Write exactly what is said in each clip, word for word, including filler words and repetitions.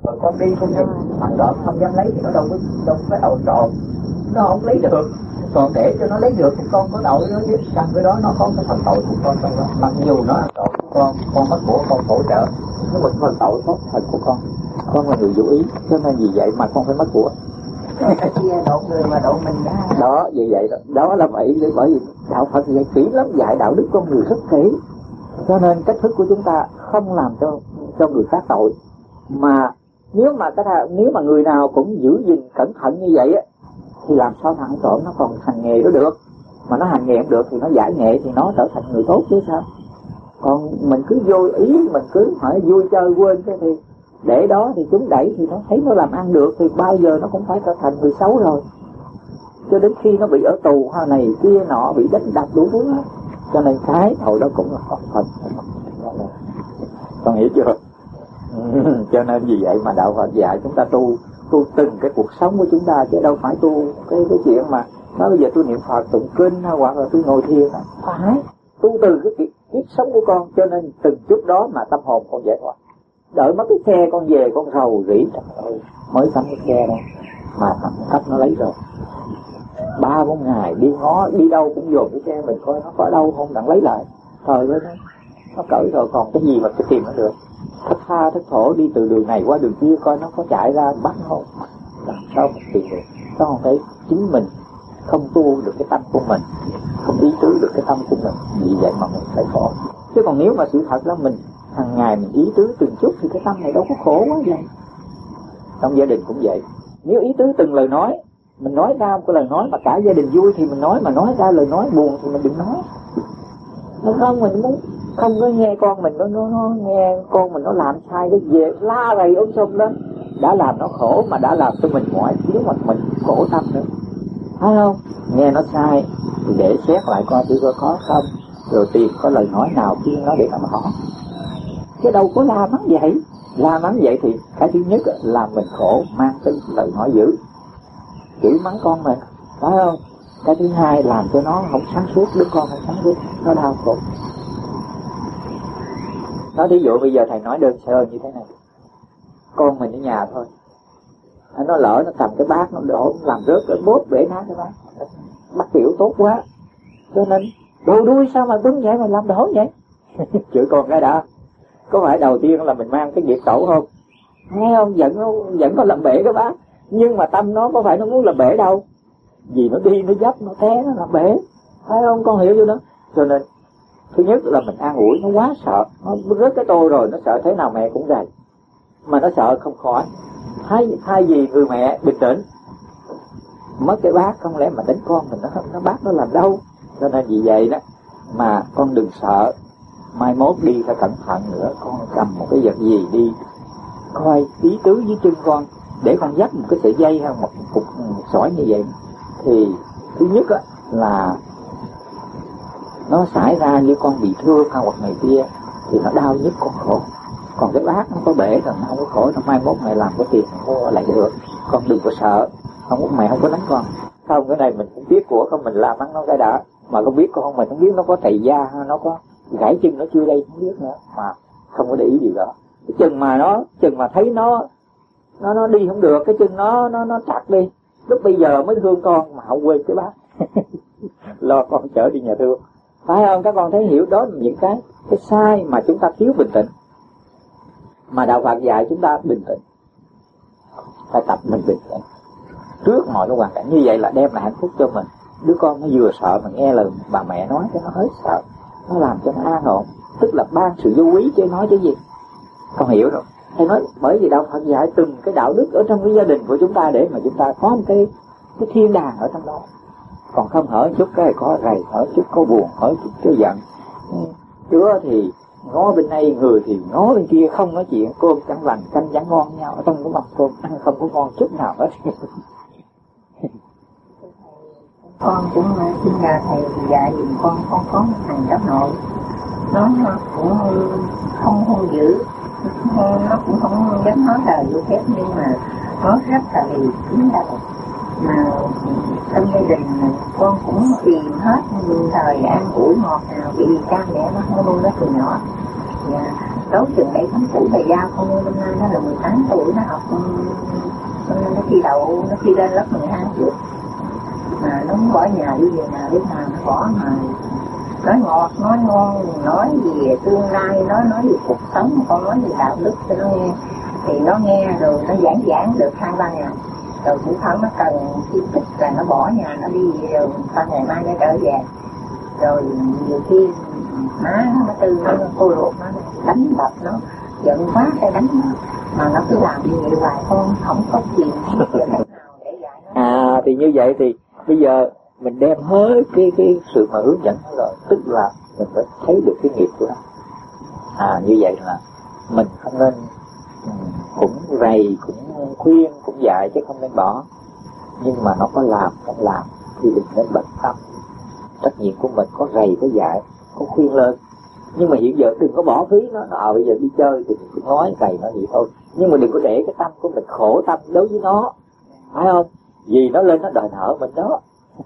Rồi con đi con dám thằng đó không dám lấy thì nó đâu có đâu có tội trộn, nó không lấy được. Còn để cho nó lấy được thì con có tội đó chứ. Trong cái đó nó có cái phần tội của con trong đó. Mặc dù nó là tội của con, con mất của con hỗ trợ, nhưng mà phần tội có phần của con. Con là người vô ý, cho nên vì vậy mà con phải mất của. Cái kia độ người mà độ mình đó. Đó, vì vậy đó, đó là vậy. Bởi vì đạo Phật dạy kỹ lắm, dạy đạo đức con người rất kỹ. Cho nên cách thức của chúng ta không làm cho cho người khác tội. Mà nếu mà cái nếu mà người nào cũng giữ gìn cẩn thận như vậy á, thì làm sao thằng tội nó còn hành nghề đó được. Mà nó hành nghề không được thì nó giải nghệ thì nó trở thành người tốt chứ sao. Còn mình cứ vô ý, mình cứ hỏi vui chơi quên cái thì để đó thì chúng đẩy thì nó thấy nó làm ăn được thì bao giờ nó cũng phải trở thành người xấu rồi. Cho đến khi nó bị ở tù hoa này kia nọ, bị đánh đập đủ thứ hết. Cho nên cái tội đó cũng là có phần. Con hiểu chưa? Cho nên vì vậy mà đạo Phật dạy chúng ta tu tu từng cái cuộc sống của chúng ta, chứ đâu phải tu cái cái chuyện mà nói bây giờ tôi niệm Phật tụng kinh hay hoặc là tôi ngồi thiền. Phải tu từ cái kiếp, kiếp sống của con. Cho nên từng chút đó mà tâm hồn con giải thoát. Đợi mất cái xe con về con rầu rĩ mới sắm cái xe đó mà thằng cấp nó lấy rồi. Ba bốn ngày đi ngó đi đâu cũng dồn cái xe mình coi nó có đâu không đặng lấy lại. Thời ơi nó, nó cởi rồi còn cái gì mà cái tìm nó được. Thất tha thất thổ đi từ đường này qua đường kia coi nó có chạy ra bắt không. Làm sao mà tìm được. Sao không thấy chính mình không tu được cái tâm của mình, không ý tứ được cái tâm của mình, vì vậy mà mình phải khổ. Chứ còn nếu mà sự thật là mình hàng ngày mình ý tứ từng chút thì cái tâm này đâu có khổ quá vậy. Trong gia đình cũng vậy. Nếu ý tứ từng lời nói, mình nói ra một cái lời nói mà cả gia đình vui thì mình nói, mà nói ra lời nói buồn thì mình đừng nói. Nó không, mình muốn không có nghe con mình nó, nó, nó nghe con mình nó làm sai cái về la rầy ôm sum đó, đã làm nó khổ mà đã làm cho mình mỏi thiếu mà mình khổ tâm nữa, phải không? Nghe nó sai thì để xét lại coi thử có không, rồi tìm có lời nói nào khuyên nó để mà hỏi. Chứ đâu có la mắng vậy. La mắng vậy thì cái thứ nhất là mình khổ, mang cái lời nói dữ, chửi mắng con mình, phải không? Cái thứ hai làm cho nó không sáng suốt, đứa con không sáng suốt, nó đau khổ. Nói thí dụ bây giờ thầy nói đơn sơ như thế này, con mình ở nhà thôi, nó lỡ nó cầm cái bát nó đổ làm rớt cái bóp bể nát cái bát, bắt kiểu tốt quá, cho nên đồ đuôi sao mà bưng vậy mà làm đổ vậy. Chửi con cái đã, có phải đầu tiên là mình mang cái nghiệp tổ không? Nghe không? Giận nó giận nó làm bể cái bát, nhưng mà tâm nó có phải nó muốn làm bể đâu, vì nó đi nó dấp nó té nó làm bể, phải không? Con hiểu chưa đó? Cho nên thứ nhất là mình an ủi, nó quá sợ, nó rớt cái tô rồi nó sợ thế nào mẹ cũng rầy, mà nó sợ không khỏi. Thay thay vì người mẹ bình tĩnh, mất cái bát không lẽ mà đánh con mình, nó nó bát nó làm đâu. Cho nên vì vậy đó mà con đừng sợ, mai mốt đi phải cẩn thận nữa. Con cầm một cái vật gì đi, coi ý tứ với chân con, để con dắt một cái sợi dây hay một cục một sỏi như vậy thì thứ nhất á, là nó xảy ra như con bị thương hay hoặc này kia thì nó đau nhất con khổ. Còn cái bát nó có bể rồi nó không có khổ, nó mai mốt mẹ làm có tiền mua lại được. Con đừng có sợ, không mẹ không có đánh con. Không, cái này mình cũng biết của không, mình làm ăn nó cái đã, mà không biết con không, mình không biết nó có tày da hay nó có gãy chân nó chưa đây không biết nữa, mà không có để ý gì đó. Cái chừng mà nó chừng mà thấy nó nó nó đi không được, cái chân nó nó nó chặt đi, lúc bây giờ mới thương con mà không quên cái bát. Lo con chở đi nhà thương, phải không? Các con thấy hiểu đó là những cái cái sai mà chúng ta thiếu bình tĩnh, mà đạo Phật dạy chúng ta bình tĩnh, phải tập mình bình tĩnh trước mọi cái hoàn cảnh. Như vậy là đem lại hạnh phúc cho mình. Đứa con nó vừa sợ mà nghe lời bà mẹ nói cái nó hết sợ, nó làm cho nó an ổn, tức là ban sự vô quý chứ nói chứ gì. Con hiểu rồi. Thầy nói bởi vì đạo Phật dạy từng cái đạo đức ở trong cái gia đình của chúng ta để mà chúng ta có một cái cái thiên đàng ở trong đó. Còn không hở chút cái có rầy, hở chút có buồn, hở chút cái giận. Đứa thì ngó bên đây, người thì ngó bên kia, không nói chuyện, cơm chẳng lành, canh chẳng ngon nhau, ở trong cái mâm cơm ăn không có ngon chút nào hết. Con cũng xin nhờ thầy dạy dùm con, con có một thằng cháu nội, nó cũng không hung dữ, nó cũng không dám nói lời vô phép, nhưng mà nó rất là lì chính đầu. Mà trong gia đình con cũng tìm hết thời ăn ủi ngọt nào, vì cha mẹ nó không nuôi nó từ nhỏ. Và tốt trường bảy tháng tuổi thầy giao con nuôi năm nay nó là mười tám tuổi, nó học nó thi đậu, nó thi lên lớp mười hai trước mà nó muốn bỏ nhà đi về nào, lúc nào nó bỏ mà nói ngọt, nói ngon, nói gì tương lai, nói nói gì cuộc sống, con nói gì đạo đức cho nó nghe thì nó nghe rồi nó giảng giảng được hai ba ngày rồi cũng không nó cần chi tiết là nó bỏ nhà nó đi rồi sau ngày mai nó trở về. Rồi nhiều khi má nó tư nó cô ruột nó đánh đập nó giận quá hay đánh nó mà nó cứ làm như vậy hoài con không có chuyện nào để dạy nó. À thì như vậy thì bây giờ mình đem hết cái cái sự mà hướng dẫn nó rồi, tức là mình phải thấy được cái nghiệp của nó. À như vậy là mình không nên cũng rầy, cũng khuyên, cũng dạy chứ không nên bỏ. Nhưng mà nó có làm, không làm thì đừng nên bận tâm. Trách nhiệm của mình có rầy, có dạy, có khuyên lên. Nhưng mà hiện giờ đừng có bỏ phí nó. Nó à, bây giờ đi chơi thì mình nói rầy nó vậy thôi. Nhưng mà đừng có để cái tâm của mình khổ tâm đối với nó, phải không? Vì nó lên nó đòi nợ mình đó.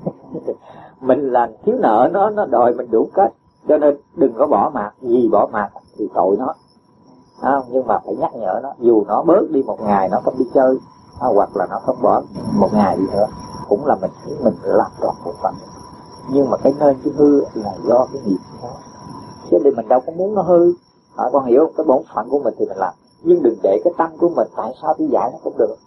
Mình là thiếu nợ nó, nó đòi mình đủ cách. Cho nên đừng có bỏ mặc. Vì bỏ mặc thì tội nó. À, nhưng mà phải nhắc nhở nó. Dù nó bớt đi một ngày nó không đi chơi, à, hoặc là nó không bỏ một ngày đi nữa, cũng là mình mình làm tròn một phần. Nhưng mà cái nên cái hư là do cái nghiệp đó. Chứ thì mình đâu có muốn nó hư. À, con hiểu không? Cái bổn phận của mình thì mình làm. Nhưng đừng để cái tâm của mình tại sao tôi dạy nó không được.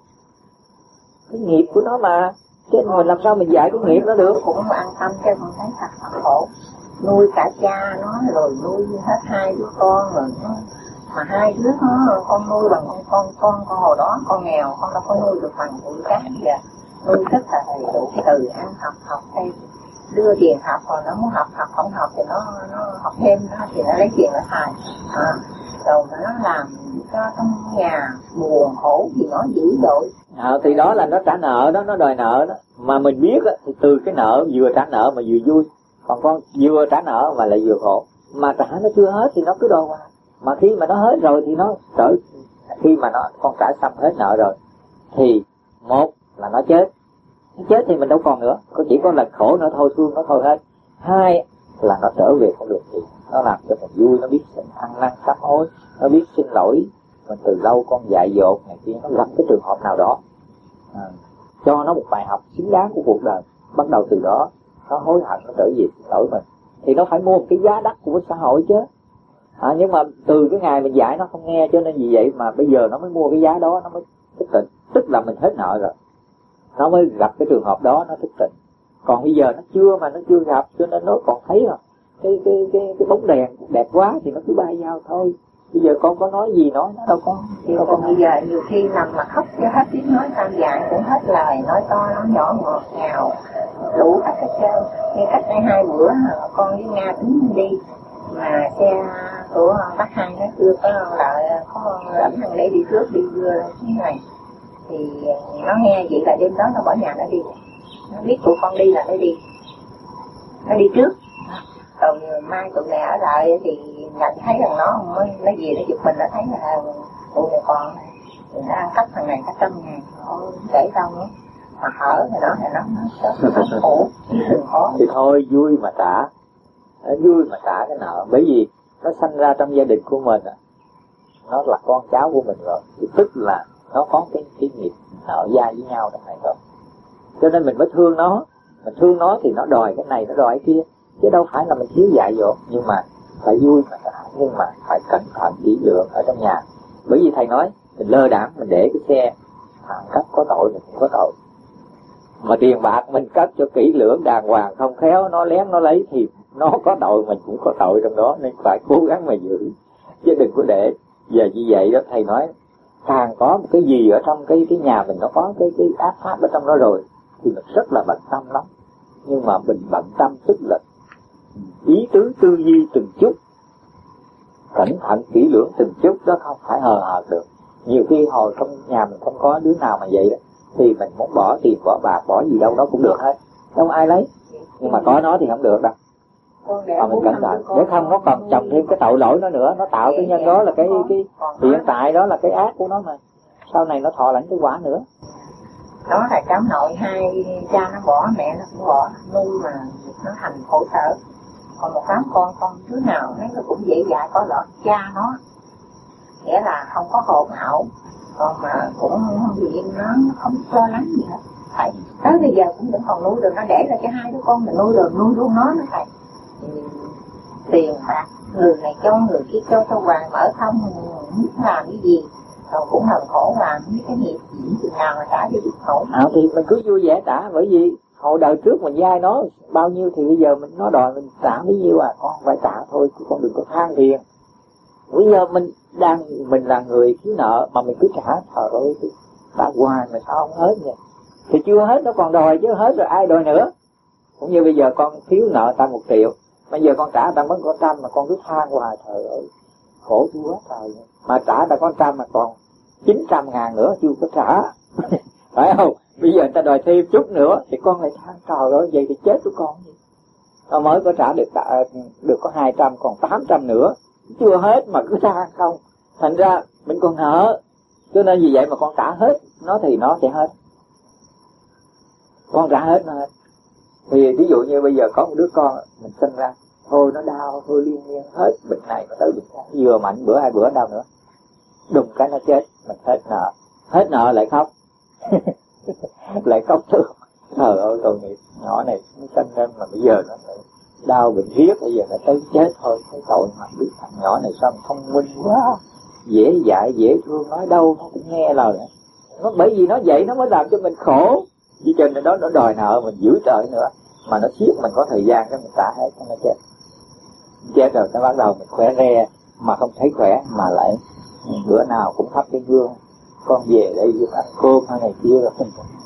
Cái nghiệp của nó mà. Chứ mình làm sao mình dạy cái nghiệp nó được. Cũng an tâm cho con thấy thật thật khổ. Nuôi cả cha nó rồi nuôi hết hai đứa con rồi nó. Mà hai đứa nó con nuôi bằng con con con con hồi đó con nghèo, con đâu có nuôi được bằng tụi khác giờ. Nuôi rất là đầy đủ từ ăn học học thêm. Đưa tiền học rồi nó muốn học học không học thì nó nó học thêm nó thì nó lấy tiền nó xài. À, rồi mà nó làm cho trong nhà buồn khổ thì nó dữ dội. À, thì đó là nó trả nợ đó, nó đòi nợ đó. Mà mình biết á, thì từ cái nợ vừa trả nợ mà vừa vui. Còn con vừa trả nợ mà lại vừa khổ. Mà trả nó chưa hết thì nó cứ đòi hoài. Mà khi mà nó hết rồi thì nó trở. Khi mà nó con trả xong hết nợ rồi thì một là nó chết. Nó chết thì mình đâu còn nữa. Có chỉ có là khổ nữa thôi, thương nó thôi hết. Hai là nó trở về con đường gì. Nó làm cho mình vui, nó biết ăn năn sám hối, nó biết xin lỗi. Mình từ lâu con dạy dỗ này kia, nó gặp cái trường hợp nào đó, à, cho nó một bài học xứng đáng của cuộc đời. Bắt đầu từ đó nó hối hận, nó trở về xin lỗi mình. Thì nó phải mua một cái giá đắt của xã hội chứ. À, nhưng mà từ cái ngày mình dạy nó không nghe, cho nên vì vậy mà bây giờ nó mới mua cái giá đó, nó mới thức tỉnh. Tức là mình hết nợ rồi, nó mới gặp cái trường hợp đó, nó thức tỉnh. Còn bây giờ nó chưa mà nó chưa gặp, cho nên nó còn thấy là cái cái cái cái bóng đèn đẹp quá thì nó cứ bay vào thôi. Bây giờ con có nói gì nói nó đâu có. Đâu còn bây giờ nhiều khi nằm mà khóc cho hết tiếng nói tam dạy cũng hết lời, nói to nói nhỏ ngọt ngào đủ cách hết trơn. Như cách đây hai bữa con với Nga tính đi mà xe của bác Hai nó chưa có lại có lãnh thằng để đi trước đi đưa cái này thì nó nghe vậy là đêm đó nó bỏ nhà nó đi. Nó biết tụi con đi là nó đi, nó đi trước. Rồi mai tụi này ở lại thì nhận thấy rằng nó mới nó về nó giật mình, nó thấy là tụi này còn thì nó ăn cắp thằng này cả trăm ngàn, ôi để đâu nữa mà hở thì nó thì nó nó khổ đừng khó. Thì thôi vui mà trả, vui mà trả cái nợ, bởi vì nó sanh ra trong gia đình của mình, nó là con cháu của mình rồi, thì tức là nó có cái cái nghiệp nợ gia với nhau trong này rồi, cho nên mình mới thương nó. Mình thương nó thì nó đòi cái này, nó đòi cái kia, chứ đâu phải là mình thiếu dạy dỗ. Nhưng mà phải vui mà trả, nhưng mà phải cẩn thận kỹ lưỡng ở trong nhà. Bởi vì thầy nói mình lơ đãng mình để cái xe thằng cắp có tội mình cũng có tội, mà tiền bạc mình cất cho kỹ lưỡng đàng hoàng, không khéo nó lén nó lấy thì nó có tội mình cũng có tội trong đó, nên phải cố gắng mà giữ chứ đừng có để. Giờ như vậy đó, thầy nói càng có một cái gì ở trong cái cái nhà mình, nó có cái cái ác pháp ở trong đó rồi thì mình rất là bận tâm lắm. Nhưng mà mình bận tâm tức là ý tứ tư duy từng chút, cẩn thận kỹ lưỡng từng chút, đó không phải hời hợt được. Nhiều khi hồi trong nhà mình không có đứa nào mà vậy đó, thì mình muốn bỏ tiền bỏ bạc bỏ gì đâu nó cũng được hết, không ai lấy. Nhưng mà có nó thì không được đâu. Mà mình cẩn thận để không nó còn chồng thêm cái tội lỗi nó nữa, nó tạo cái nhân đó là cái cái hiện tại đó là cái ác của nó, mà sau này nó thọ lãnh cái quả nữa. Nó là cháu nội hai cha nó bỏ, mẹ nó cũng bỏ, nuôi mà nó thành khổ sở. Còn một đám con con đứa nào thấy nó cũng dễ dãi có lỗi cha nó nghĩa là không có hồn ảo, còn mà cũng không gì, nó không lo lắng gì hết. Thầy tới bây giờ cũng vẫn còn nuôi được, nó để ra cho hai đứa con mình nuôi được, nuôi luôn nó nữa thầy. Ừ, tiền bạc người này cho người kia cho cho hoàng mở không biết làm cái gì, rồi cũng làm khổ làm những cái nghiệp gì chừng nào mà trả cho được khổ. À, thì mình cứ vui vẻ trả, bởi vì hồi đời trước mình dai nó bao nhiêu thì bây giờ mình nó đòi mình trả bấy nhiêu à, con phải trả thôi, con đừng có than phiền. Bây giờ mình đang mình là người thiếu nợ mà mình cứ trả, trời ơi trả hoài mà sao không hết vậy? Thì chưa hết nó còn đòi chứ, hết rồi ai đòi nữa. Cũng như bây giờ con thiếu nợ ta một triệu, bây giờ con trả ta mất có trăm mà con cứ than hoài, trời ơi khổ tôi quá trời. Mà trả ta có trăm mà còn chín trăm ngàn nữa chưa có trả phải không? Bây giờ người ta đòi thêm chút nữa thì con lại than trời ơi vậy thì chết của con gì. Nó mới có trả được được có hai trăm còn tám trăm nữa chưa hết mà cứ than không, thành ra mình còn nợ. Cho nên vì vậy mà con trả hết nó thì nó sẽ hết, con trả hết nó hết. Thì ví dụ như bây giờ có một đứa con mình sinh ra thôi nó đau thôi liên miên hết bệnh này mà tới bệnh khác, vừa mạnh bữa hai bữa đau nữa, đùng cái nó chết, mình hết nợ. Hết nợ lại khóc lại khóc thương, trời ơi tội nghiệp nhỏ này nó sinh ra mà bây giờ nó đau bệnh riết, bây giờ nó tới chết thôi. Cái tội mà biết thằng nhỏ này sao thông minh quá, dễ dạy dễ thương, nói đâu nó cũng nghe lời nó, bởi vì nó vậy nó mới làm cho mình khổ. Vì cho nên đó nó đòi nợ mình dữ trời nữa, mà nó siết mình có thời gian cái mình trả hết nó chết. Chết rồi nó bắt đầu mình khỏe re mà không thấy khỏe, mà lại bữa nào cũng thắp cái gương con về đây giúp ăn cơm hay này kia rồi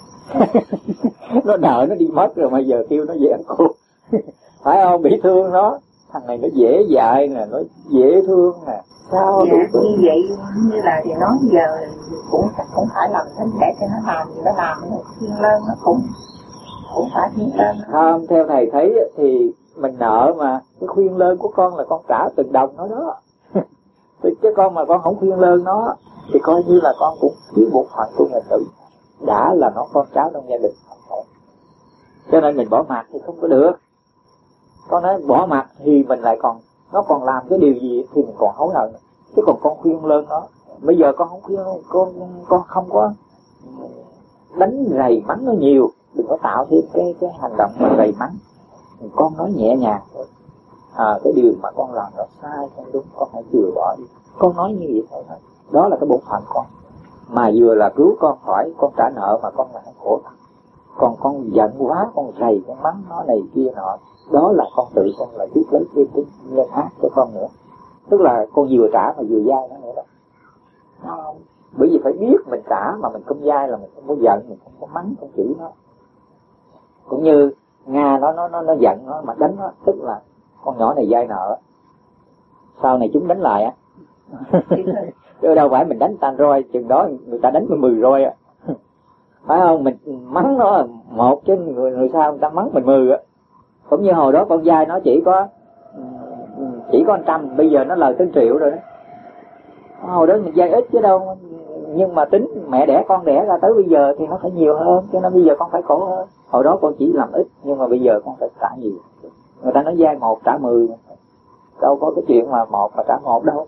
nó nợ nó đi mất rồi mà giờ kêu nó về ăn cơm phải không? Bị thương nó, thằng này nó dễ dạy nè, nó dễ thương nè, sao dạ, như vậy như là thì nói giờ cũng cũng phải làm thế để cho nó làm gì nó làm nó thiên lên nó cũng cũng phải thiên lên. Không, theo thầy thấy thì mình nợ mà cái khuyên lơn của con là con trả từng đồng nó đó thì cái con mà con không khuyên lơn nó thì coi như là con cũng thiếu một phần của người tự, đã là nó con cháu trong gia đình không thể. Cho nên mình bỏ mặt thì không có được. Con nói bỏ mặt thì mình lại còn nó còn làm cái điều gì thì mình còn hối hận. Chứ còn con khuyên lơn nó, bây giờ con không khuyên, con con không có đánh rầy mắng nó nhiều, đừng có tạo thêm cái cái hành động mà rầy mắng. Con nói nhẹ nhàng thôi, à, cái điều mà con làm nó sai không đúng, con hãy chừa bỏ đi, con nói như vậy thôi. Đó là cái bổn phận con, mà vừa là cứu con khỏi con trả nợ mà con lại khổ thật. Còn con giận quá, con rầy con mắng nó này kia nọ, đó là con tự con là trước lấy thêm cái nhân ác cho con nữa. Tức là con vừa trả mà vừa dai nó nữa đó. Không, bởi vì phải biết mình trả mà mình không dai là mình không có giận, mình không có mắng, không chửi nó. Cũng như Nga nó nó nó nó giận nó mà đánh nó, tức là con nhỏ này dai nợ, sau này chúng đánh lại á. Chứ đâu phải mình đánh tan roi, chừng đó người ta đánh mười roi á, phải không? Mình mắng nó một chứ người người sau người ta mắng mình mười á. Cũng như hồi đó con dai nó chỉ có chỉ có một trăm, bây giờ nó lời tới triệu rồi đó. Hồi đó mình dai ít chứ đâu, nhưng mà tính mẹ đẻ con đẻ ra tới bây giờ thì nó phải nhiều hơn, cho nên bây giờ con phải khổ hơn. Hồi đó con chỉ làm ít nhưng mà bây giờ con phải trả nhiều. Người ta nói dai một trả mười, đâu có cái chuyện mà một mà trả một đâu.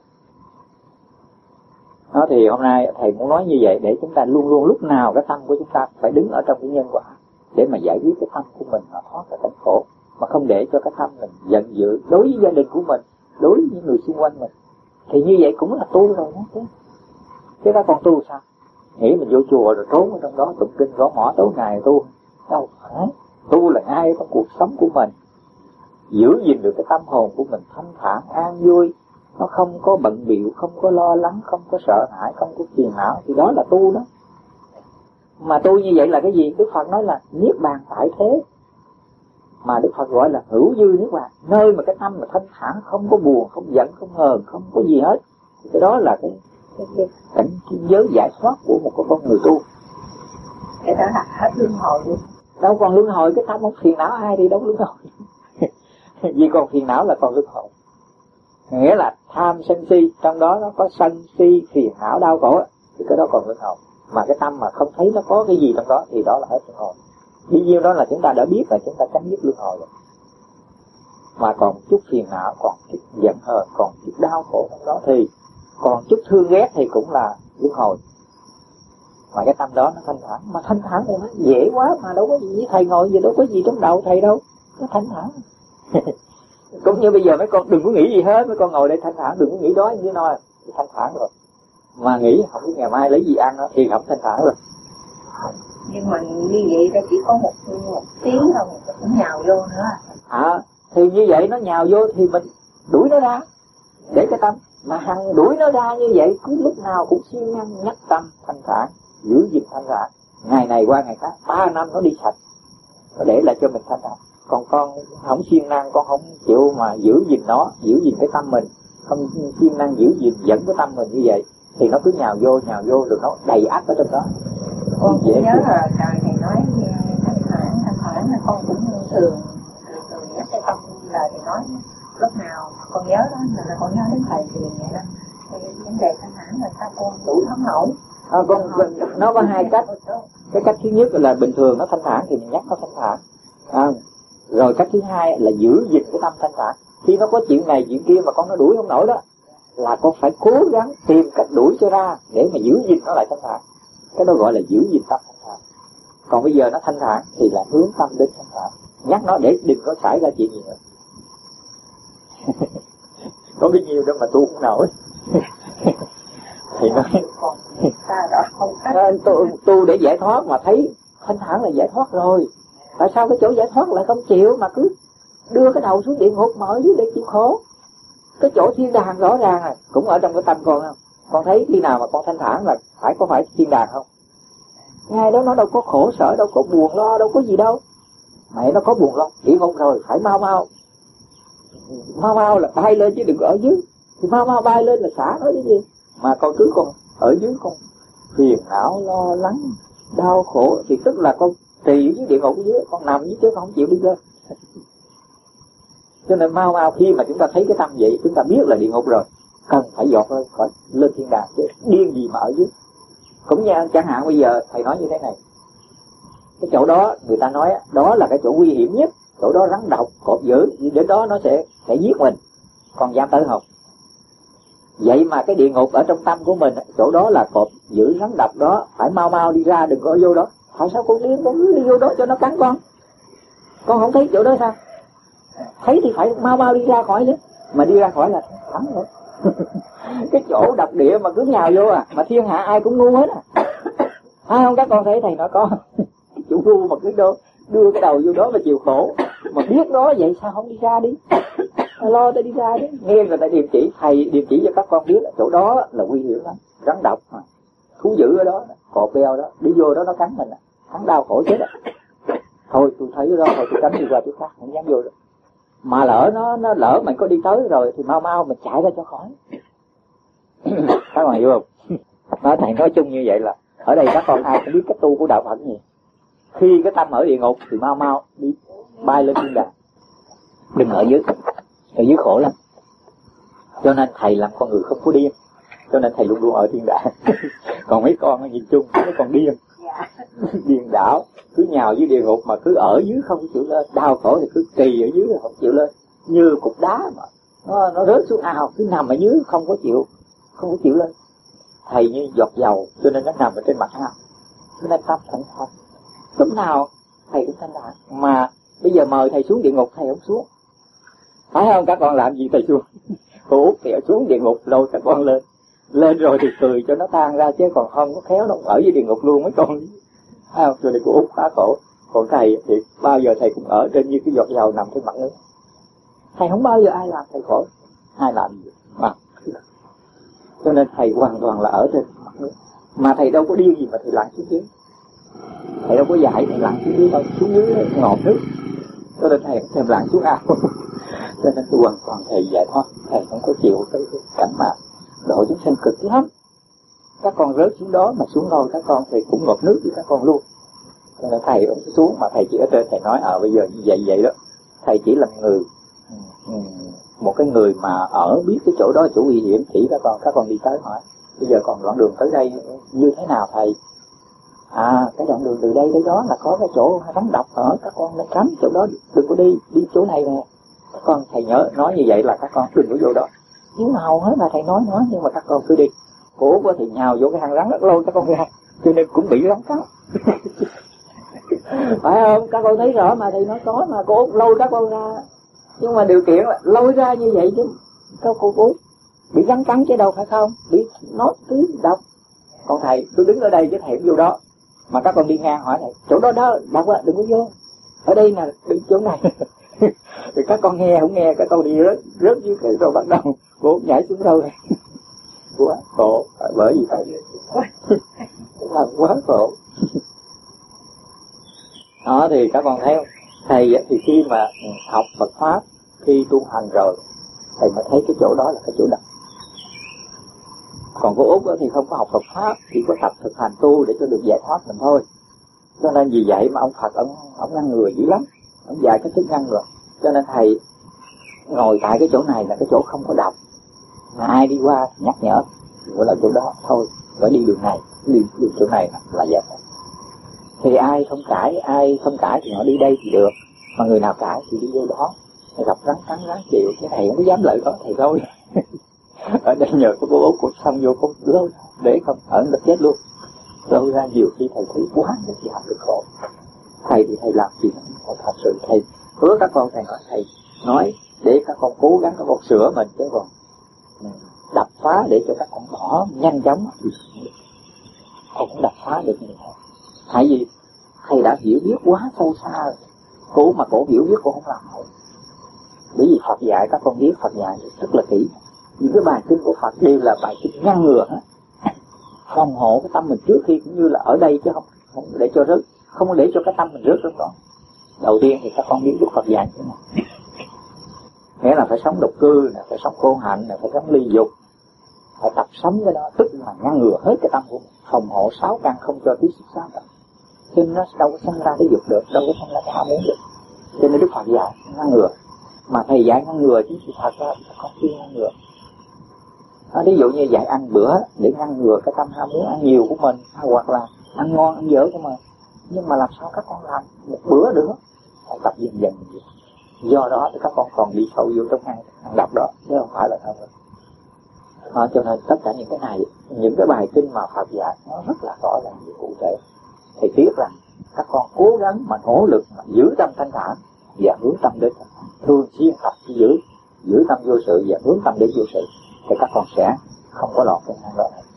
Đó thì hôm nay thầy muốn nói như vậy để chúng ta luôn luôn lúc nào cái tâm của chúng ta phải đứng ở trong cái nhân quả để mà giải quyết cái tâm của mình nó thoát ra cảnh khổ, mà không để cho cái tâm mình giận dữ đối với gia đình của mình, đối với những người xung quanh mình. Thì như vậy cũng là tu rồi đó chứ. Chứ các con tu sao? Nghĩ mình vô chùa rồi trốn ở trong đó tụng kinh gõ mỏ tối ngày tu. Đâu phải. Tu là ngay trong cuộc sống của mình, giữ gìn được cái tâm hồn của mình thanh thản an vui, nó không có bận bịu, không có lo lắng, không có sợ hãi, không có phiền não, thì đó là tu đó. Mà tu như vậy là cái gì? Đức Phật nói là niết bàn tại thế. Mà Đức Phật gọi là hữu dư niết bàn, nơi mà cái tâm mà thanh thản, không có buồn, không giận, không hờn, không có gì hết. Cái đó là cái cái, cái cảnh giới giải thoát của một con người tu. Cái đó là hết luân hồi luôn. Đâu còn luân hồi, cái tâm không phiền não ai thì đâu luân hồi. Vì còn phiền não là còn luân hồi. Nghĩa là tham sân si, trong đó nó có sân si phiền não đau khổ, thì cái đó còn luân hồi. Mà cái tâm mà không thấy nó có cái gì trong đó thì đó là hết luân hồi. Vì nhiêu đó là chúng ta đã biết là chúng ta chấm dứt luân hồi rồi. Mà còn chút phiền não, còn chút giận hờn, còn chút đau khổ trong đó thì còn chút thương ghét thì cũng là luân hồi. Mà cái tâm đó nó thanh thản, mà thanh thản thì nó dễ quá, mà đâu có gì, thầy ngồi gì đâu có gì trong đầu thầy đâu, nó thanh thản. Cũng như bây giờ mấy con đừng có nghĩ gì hết, mấy con ngồi đây thanh thản, đừng có nghĩ đó như nói thanh thản rồi. Mà nghĩ không biết ngày mai lấy gì ăn đó, thì không thanh thản rồi. Nhưng mà như vậy ta chỉ có một, một tiếng thôi, cũng nhào vô nữa. À, thì như vậy nó nhào vô thì mình đuổi nó ra, để cái tâm. Mà hằng đuổi nó ra như vậy, cứ lúc nào cũng siêng năng nhắc tâm thanh thản, giữ gìn thanh thản. Ngày này qua ngày khác, ba năm nó đi sạch, nó để lại cho mình thanh thản. Còn con không siêng năng, con không chịu mà giữ gìn nó, giữ gìn cái tâm mình, không siêng năng giữ gìn dẫn cái tâm mình như vậy, thì nó cứ nhào vô, nhào vô rồi nó đầy áp ở trong đó. Con cũng nhớ là trời thầy nói thanh thản, thanh thản là con cũng thường thường nhắc cái tâm lời thầy nói. Lúc nào con nhớ đó là con nhớ đến thầy thì vậy đó. Thì vấn đề thanh thản là sao con đủ thấm nổi. À, con, nó có hai cách. Cái cách thứ nhất là bình thường nó thanh thản thì mình nhắc nó thanh thản. À, rồi cách thứ hai là giữ gìn cái tâm thanh thản. Khi nó có chuyện này chuyện kia mà con nó đuổi không nổi đó, là con phải cố gắng tìm cách đuổi cho ra để mà giữ gìn nó lại thanh thản. Cái đó gọi là giữ gìn tâm thanh thản. Còn bây giờ nó thanh thản thì là hướng tâm đến thanh thản, nhắc nó để đừng có xảy ra chuyện gì nữa. Có biết nhiều đâu mà tu không nổi. Thì nói tu, tu để giải thoát mà thấy thanh thản là giải thoát rồi. Tại sao cái chỗ giải thoát lại không chịu mà cứ đưa cái đầu xuống địa ngục mà ở dưới để chịu khổ? Cái chỗ thiên đàng rõ ràng à, cũng ở trong cái tâm con không? Con thấy khi nào mà con thanh thản là phải có phải thiên đàng không? Ngay đó nó đâu có khổ sở, đâu có buồn lo, đâu có gì đâu. Mẹ nó có buồn lo, địa ngục rồi phải mau mau mau mau là bay lên chứ đừng có ở dưới. Thì mau mau bay lên là xả nó chứ gì. Mà con cứ con ở dưới con phiền não lo lắng đau khổ thì tức là con trì dưới địa ngục dưới, con nằm dưới chứ con không chịu đi lên. Cho nên mau mau khi mà chúng ta thấy cái tâm vậy, chúng ta biết là địa ngục rồi, cần phải dọt lên khỏi lên thiên đàng chứ điên gì mà ở dưới. Cũng như chẳng hạn bây giờ thầy nói như thế này, cái chỗ đó người ta nói đó là cái chỗ nguy hiểm nhất, chỗ đó rắn độc cọp dữ, đến đó nó sẽ sẽ giết mình, còn dám tới không? Vậy mà cái địa ngục ở trong tâm của mình, chỗ đó là cọp dữ rắn độc đó, phải mau mau đi ra, đừng có vô đó. Tại sao con điên, con cứ đi vô đó cho nó cắn con? Con không thấy chỗ đó sao? Thấy thì phải mau mau đi ra khỏi chứ, mà đi ra khỏi là thắng rồi. Cái chỗ độc địa mà cứ nhào vô à, mà thiên hạ ai cũng ngu hết à. Hay không các con thấy thầy nói có chủ ngu mà cứ đưa, đưa cái đầu vô đó mà chịu khổ, mà biết đó vậy sao không đi ra đi, lo ta đi ra đi. Nghe người ta điềm chỉ, thầy điềm chỉ cho các con biết là chỗ đó là nguy hiểm lắm, rắn độc mà, thú dữ ở đó, cọp beo đó, đi vô đó nó cắn mình, hắn đau khổ chết à. Thôi tôi thấy đó, thôi tôi tránh đi qua chỗ khác, không dám vô được. Mà lỡ nó nó lỡ mình có đi tới rồi thì mau mau mình chạy ra cho khỏi. Các bạn hiểu không? Nói thầy nói chung như vậy là ở đây các con ai cũng biết cái tu của đạo Phật gì. Khi cái tâm ở địa ngục thì mau mau đi bay lên thiên đàng, đừng ở dưới, ở dưới khổ lắm. Cho nên thầy làm con người không có điên, cho nên thầy luôn luôn ở thiên đàng. Còn mấy con ở nhìn chung mấy con điên, điên đảo, cứ nhào dưới địa ngục mà cứ ở dưới không chịu lên, đau khổ thì cứ trì ở dưới không chịu lên, như cục đá mà nó, nó rớt xuống ao, cứ nằm ở dưới không có chịu, không có chịu lên. Thầy như giọt dầu cho nên nó nằm ở trên mặt ao, cho nên tâm thẳng thắn. Lúc nào thầy cũng thanh thản. Mà bây giờ mời thầy xuống địa ngục thầy không xuống, phải không? Các con làm gì thầy xuống? Cô Út thì xuống địa ngục lôi các con lên, lên rồi thì cười cho nó tan ra, chứ còn không có khéo nó ở dưới địa ngục luôn mấy con. Phải không? Cho nên cô Út khá khổ. Còn thầy thì bao giờ thầy cũng ở trên như cái giọt dầu nằm trên mặt nước. Thầy không bao giờ ai làm thầy khổ, ai làm gì mà. Cho nên thầy hoàn toàn là ở trên mặt nước. Mà thầy đâu có điên gì mà thầy lặn xuống dưới. Thầy đâu có dạy thầy lặn xuống dưới đâu, xuống dưới ngọt nước. Cho nên thầy thêm lặn xuống ao. Cho nên tôi hoàn toàn thầy giải thoát, thầy không có chịu cái cảnh mà độ chúng sinh cực lắm. Các con rớt xuống đó mà xuống thôi, các con thì cũng ngọt nước với các con luôn. Cho nên thầy cũng xuống mà thầy chỉ ở trên thầy nói ờ à, bây giờ như vậy vậy đó. Thầy chỉ là người một cái người mà ở biết cái chỗ đó là chỗ nguy hiểm, chỉ các con các con đi tới hỏi bây giờ còn đoạn đường tới đây như thế nào thầy? À cái đoạn đường từ đây tới đó là có cái chỗ rắn độc ở, các con nên tránh chỗ đó, đừng có đi, đi chỗ này nè. Các con thầy nhớ nói như vậy là các con đừng có vô đó. nhưng mà hầu hết là thầy nói nói nhưng mà các con cứ đi. Cô Út thì nhào vô cái hang rắn lôi các con ra, cho nên cũng bị rắn cắn. Phải không? Các con thấy rõ mà thầy nói có mà cô Út lôi các con ra, nhưng mà điều kiện là lôi ra như vậy chứ các cô Út bị rắn cắn chứ đâu phải không, bị nó cứ độc. Còn thầy tôi đứng ở đây chứ thầy cũng vô đó, mà các con đi ngang hỏi thầy chỗ đó đó độc á, đừng có vô, ở đây nè, đừng chỗ này. Thì các con nghe không nghe, các con đi rớt rớt dưới cái rồi bắt đầu cô nhảy xuống sâu này. Quá khổ, bởi vì thầy là quá khổ. Đó thì các con thấy không, thầy thì khi mà học Phật pháp, khi tu hành rồi thầy mới thấy cái chỗ đó là cái chỗ độc. Còn cô Út thì không có học Phật pháp, chỉ có tập thực hành tu để cho được giải thoát mình thôi. Cho nên vì vậy mà ông Phật ông ông ngăn ngừa dữ lắm, ông dạy cái thức ngăn ngừa. Cho nên thầy ngồi tại cái chỗ này là cái chỗ không có độc, mà ai đi qua nhắc nhở gọi là chỗ đó thôi, phải đi đường này, đi đường chỗ này là vậy. Thì ai không cãi, ai không cãi thì họ đi đây thì được, mà người nào cãi thì đi vô đó. Thầy gặp rắn cắn rắn chịu, cái thầy không có dám lợi đó thầy thôi. Ở đây nhờ có cô Út của xong vô không lôi để không ở nó chết luôn. Lôi ra nhiều khi thầy thấy quá để giảm được khổ. Thầy thì thầy làm gì mà thật sự thầy hứa các con, thầy nói thầy nói để các con cố gắng các con sửa mình, chứ còn đập phá để cho các con bỏ nhanh chóng không đập phá được nhiều. Tại vì thầy đã hiểu biết quá sâu xa rồi, cố mà cổ hiểu biết cổ không làm nổi. Bởi vì Phật dạy các con biết, Phật dạy rất là kỹ. Những cái bài kinh của Phật đều là bài kinh ngăn ngừa hết, phòng hộ cái tâm mình trước khi cũng như là ở đây, chứ không không để cho rớt, không để cho cái tâm mình rớt trong đó. Đầu tiên thì các con biết Đức Phật dạy thế nào, nghĩa là phải sống độc cư, phải sống khô hạnh, phải sống ly dục, phải tập sống cái đó, tức là ngăn ngừa hết cái tâm của mình, phòng hộ sáu căn không cho tí xíu sáu căn. Cho nên nó đâu có sinh ra cái dục được, đâu có sinh ra cái ham muốn được. Cho nên Đức Phật dạy ngăn ngừa, mà thầy dạy ngăn ngừa chứ thật ra không chưa ngăn ngừa. Đó, ví dụ như dạy ăn bữa để ngăn ngừa cái tâm ham muốn ăn nhiều của mình, hoặc là ăn ngon ăn dở của mình, nhưng mà làm sao các con làm một bữa nữa, phải tập dần dần. Do đó thì các con còn đi sâu vô trong ăn ăn độc đó, chứ không phải là không. À, cho nên tất cả những cái này, những cái bài kinh mà Phật dạy nó rất là rõ ràng và cụ thể. Thì tiếc rằng các con cố gắng mà nỗ lực mà giữ tâm thanh thản và hướng tâm đến thanh thản, thường xuyên tập giữ giữ tâm vô sự và hướng tâm đến vô sự, thì các con sẽ không có lọt cái hang đó này.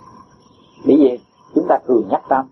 Bởi vì chúng ta thường nhắc tâm,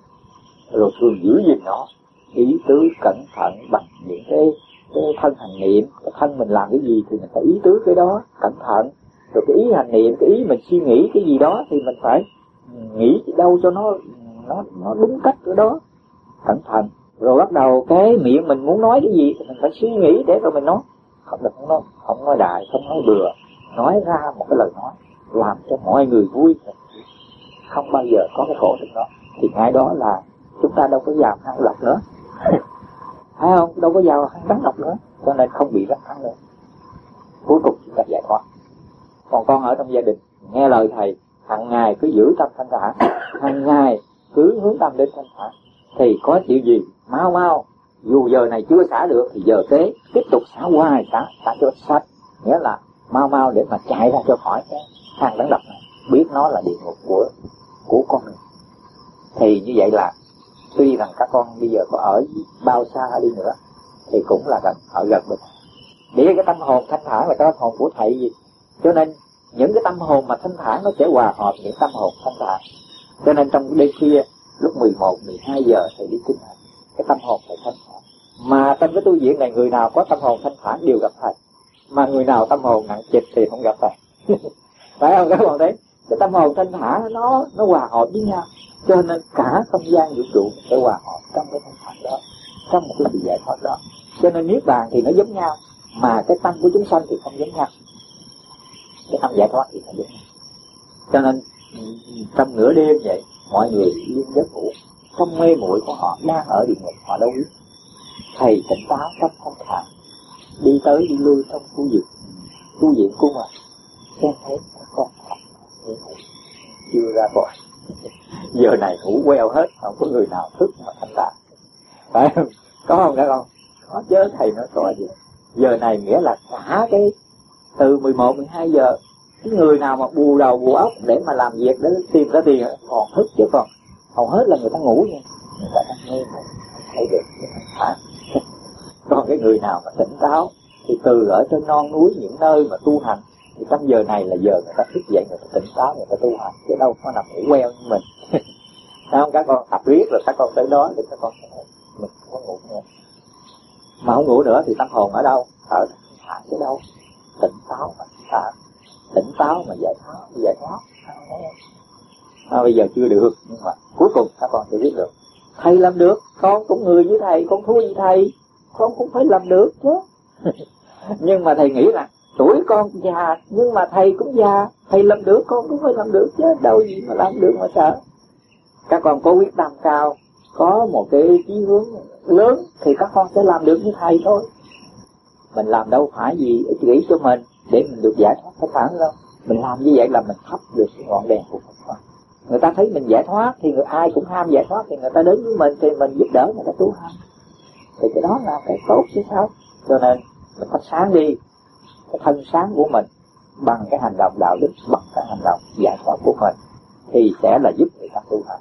rồi thường giữ gìn nó, ý tứ cẩn thận bằng những cái, cái thân hành niệm, cái thân mình làm cái gì thì mình phải ý tứ cái đó cẩn thận, rồi cái ý hành niệm, cái ý mình suy nghĩ cái gì đó thì mình phải nghĩ đâu cho nó nó nó đúng cách ở đó, cẩn thận. Rồi bắt đầu cái miệng mình muốn nói cái gì thì mình phải suy nghĩ để rồi mình nói, không được không nói, không nói đại, không nói bừa, nói ra một cái lời nói làm cho mọi người vui, không bao giờ có cái khổ trong đó. Thì ngay đó là chúng ta đâu có vào hang độc nữa, phải không? Đâu có vào hang rắn độc nữa, cho nên không bị rắn cắn nữa. Cuối cùng chúng ta giải thoát. Còn con ở trong gia đình nghe lời thầy, hàng ngày cứ giữ tâm thanh thản, hàng ngày cứ hướng tâm đến thanh thản, thì có chuyện gì mau mau, dù giờ này chưa xả được thì giờ kế tiếp tục xả hoài, xả xả cho sạch, nghĩa là mau mau để mà chạy ra cho khỏi cái hang rắn độc này, biết nó là địa ngục của của con người. Thì như vậy là tuy rằng các con bây giờ có ở bao xa đi nữa thì cũng là gần ở gần mình. Để cái tâm hồn thanh thản là cái tâm hồn của thầy gì, cho nên những cái tâm hồn mà thanh thản nó sẽ hòa hợp những tâm hồn thanh thản. Cho nên trong đêm khuya lúc mười một, mười hai giờ thầy đi kinh hành, cái tâm hồn phải thanh thản. Mà trong cái tu viện này người nào có tâm hồn thanh thản đều gặp thầy, mà người nào tâm hồn nặng trịch thì không gặp thầy. Phải không các bạn thấy? Cái tâm hồn thanh thản nó nó hòa hợp với nhau, cho nên cả không gian vũ trụ sẽ hòa hợp trong cái thanh thản đó, trong một cái sự giải thoát đó. Cho nên niết bàn thì nó giống nhau, mà cái tâm của chúng sanh thì không giống nhau, cái tâm giải thoát thì không giống nhau. Cho nên trong nửa đêm vậy mọi người yên giấc ngủ, trong mê muội của họ đang ở địa ngục họ đâu biết. Thầy tỉnh táo trong thanh thản, đi tới đi lui trong khu vực tu viện của mình, xem thấy các con chưa ra khỏi. Giờ này ngủ queo hết, không có người nào thức mà thanh thản, phải không? Có không các con? Có chứ, thầy nói có gì. Giờ này nghĩa là cả cái từ mười một, mười hai giờ. Cái người nào mà bù đầu bù óc để mà làm việc để tìm ra tiền còn thức, chứ còn hầu hết là người ta ngủ nha, người ta đang nghe thấy được à. Còn cái người nào mà tỉnh táo thì từ ở trên non núi những nơi mà tu hành thì trong giờ này là giờ người ta thức dậy, người ta tỉnh táo, người ta tu hành, chứ đâu có nằm ngủ queo như mình. Thấy không? Các con tập riết rồi các con tới đó thì các con mình không có ngủ nữa. Mà không ngủ nữa thì tâm hồn ở đâu? Ở thả chứ đâu? Tỉnh táo mà thả, tỉnh táo mà giải thoát, giải thoát. À, bây giờ chưa được, nhưng mà cuối cùng các con sẽ biết được. Thầy làm được, con cũng người với thầy, con thua với thầy, con cũng phải làm được chứ. Nhưng mà thầy nghĩ là tuổi con già, nhưng mà thầy cũng già, thầy làm được con cũng phải làm được chứ, đâu gì mà làm được mà sợ. Các con có quyết tâm cao, có một cái chí hướng lớn thì các con sẽ làm được như thầy thôi. Mình làm đâu phải gì ích kỷ cho mình để mình được giải thoát phải phản đâu. Mình làm như vậy là mình thắp được cái ngọn đèn của Phật. Người ta thấy mình giải thoát thì người ai cũng ham giải thoát, thì người ta đến với mình thì mình giúp đỡ người ta tu hành. Thì cái đó là cái tốt chứ sao. Cho nên mình thắp sáng đi cái thân sáng của mình bằng cái hành động đạo đức, bằng cái hành động giải thoát của mình, thì sẽ là giúp người ta tu hành.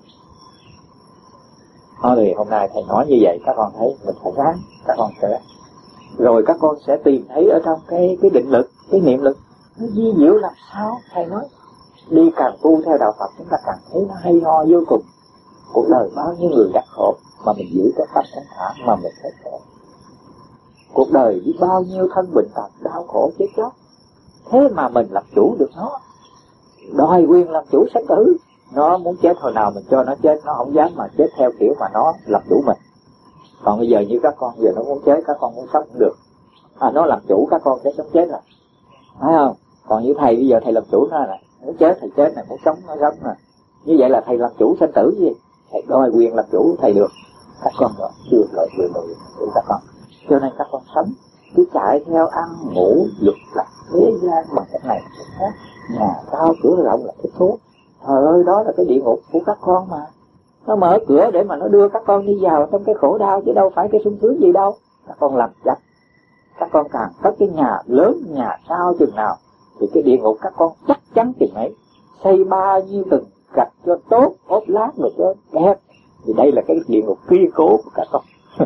Thôi thì hôm nay thầy nói như vậy, các con thấy mình phải ráng, các con sẽ rồi các con sẽ tìm thấy ở trong cái cái định lực, cái niệm lực nó di diệu làm sao. Thầy nói đi càng tu theo đạo Phật chúng ta càng thấy nó hay ho vô cùng. Cuộc đời bao nhiêu người đắc khổ mà mình giữ cái tâm thanh thản mà mình thấy khổ. Cuộc đời với bao nhiêu thân bệnh tật đau khổ chết chóc, thế mà mình làm chủ được nó, đòi quyền làm chủ sinh tử. Nó muốn chết hồi nào mình cho nó chết, nó không dám mà chết theo kiểu mà nó làm chủ mình. Còn bây giờ như các con giờ nó muốn chết, các con muốn sống cũng được, à, nó làm chủ các con sẽ sống chết rồi, phải không? Còn như thầy bây giờ thầy làm chủ nó là muốn chết thầy chết này, muốn sống nó sống nè. Như vậy là thầy làm chủ sinh tử gì? Thầy đòi quyền làm chủ thầy được. Các con đó chưa lợi quyền được của các con. Cho nên các con sống cứ chạy theo ăn ngủ dục lạc thế gian bằng cách này cách khác, nhà cao cửa rộng là thích thú. Trời ơi, đó là cái địa ngục của các con mà. Nó mở cửa để mà nó đưa các con đi vào trong cái khổ đau chứ đâu phải cái sung sướng gì đâu. Các con làm chắc. Các con càng có cái nhà lớn, nhà cao chừng nào thì cái địa ngục các con chắc chắn chừng ấy. Xây bao nhiêu từng gạch cho tốt, ốp lát rồi cho đẹp, thì đây là cái địa ngục kiên cố của các con.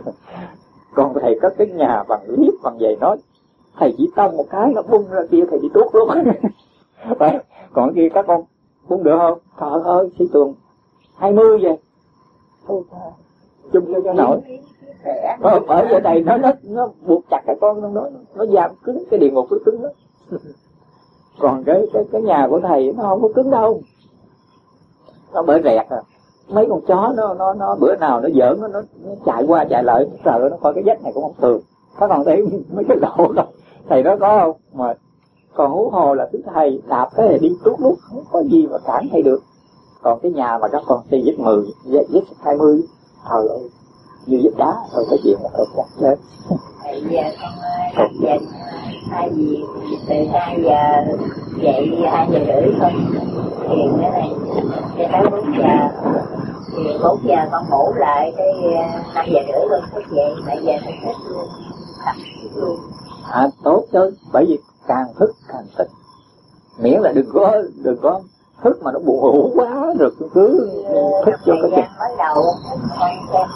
Còn thầy có cái nhà bằng liếp bằng giày nói, thầy chỉ tông một cái nó bung ra kia thầy đi tuốt luôn. Còn kia các con bung được không? Trời ơi, sĩ tuồng hai mươi vậy thôi chung cho cho nổi. Ở, ở dưới đây nó, nó nó buộc chặt các con trong đó, nó giam cứng, cái địa ngục nó cứng đó. Còn cái cái cái nhà của thầy nó không có cứng đâu, nó bởi rẹt à. Mấy con chó nó nó nó bữa nào nó giỡn nó, nó nó chạy qua chạy lại, sợ nó coi cái vách này cũng không thường. Các con thấy mấy cái lỗ đâu thầy đó có không? Mà còn hú hồ là thứ thầy đạp cái này đi tuốt lút, không có gì mà cản thầy được. Còn cái nhà mà các con xây dứt mười dứt hai mươi, trời ơi như dứt đá thôi, cái chuyện là thật chắc lớn. Bây giờ con đặt dành hai gì từ hai giờ dậy hai giờ rưỡi thôi thiền cái này cho tới bốn giờ, thì bốn giờ con ngủ lại cái năm giờ rưỡi luôn thức dậy, bảy giờ thức hết luôn, thật luôn. À tốt chứ, bởi vì càng thức càng tỉnh, miễn là đừng có đừng có thức mà nó buồn ngủ quá rồi cứ cứ thức cho cái chuyện. Mới đầu con xem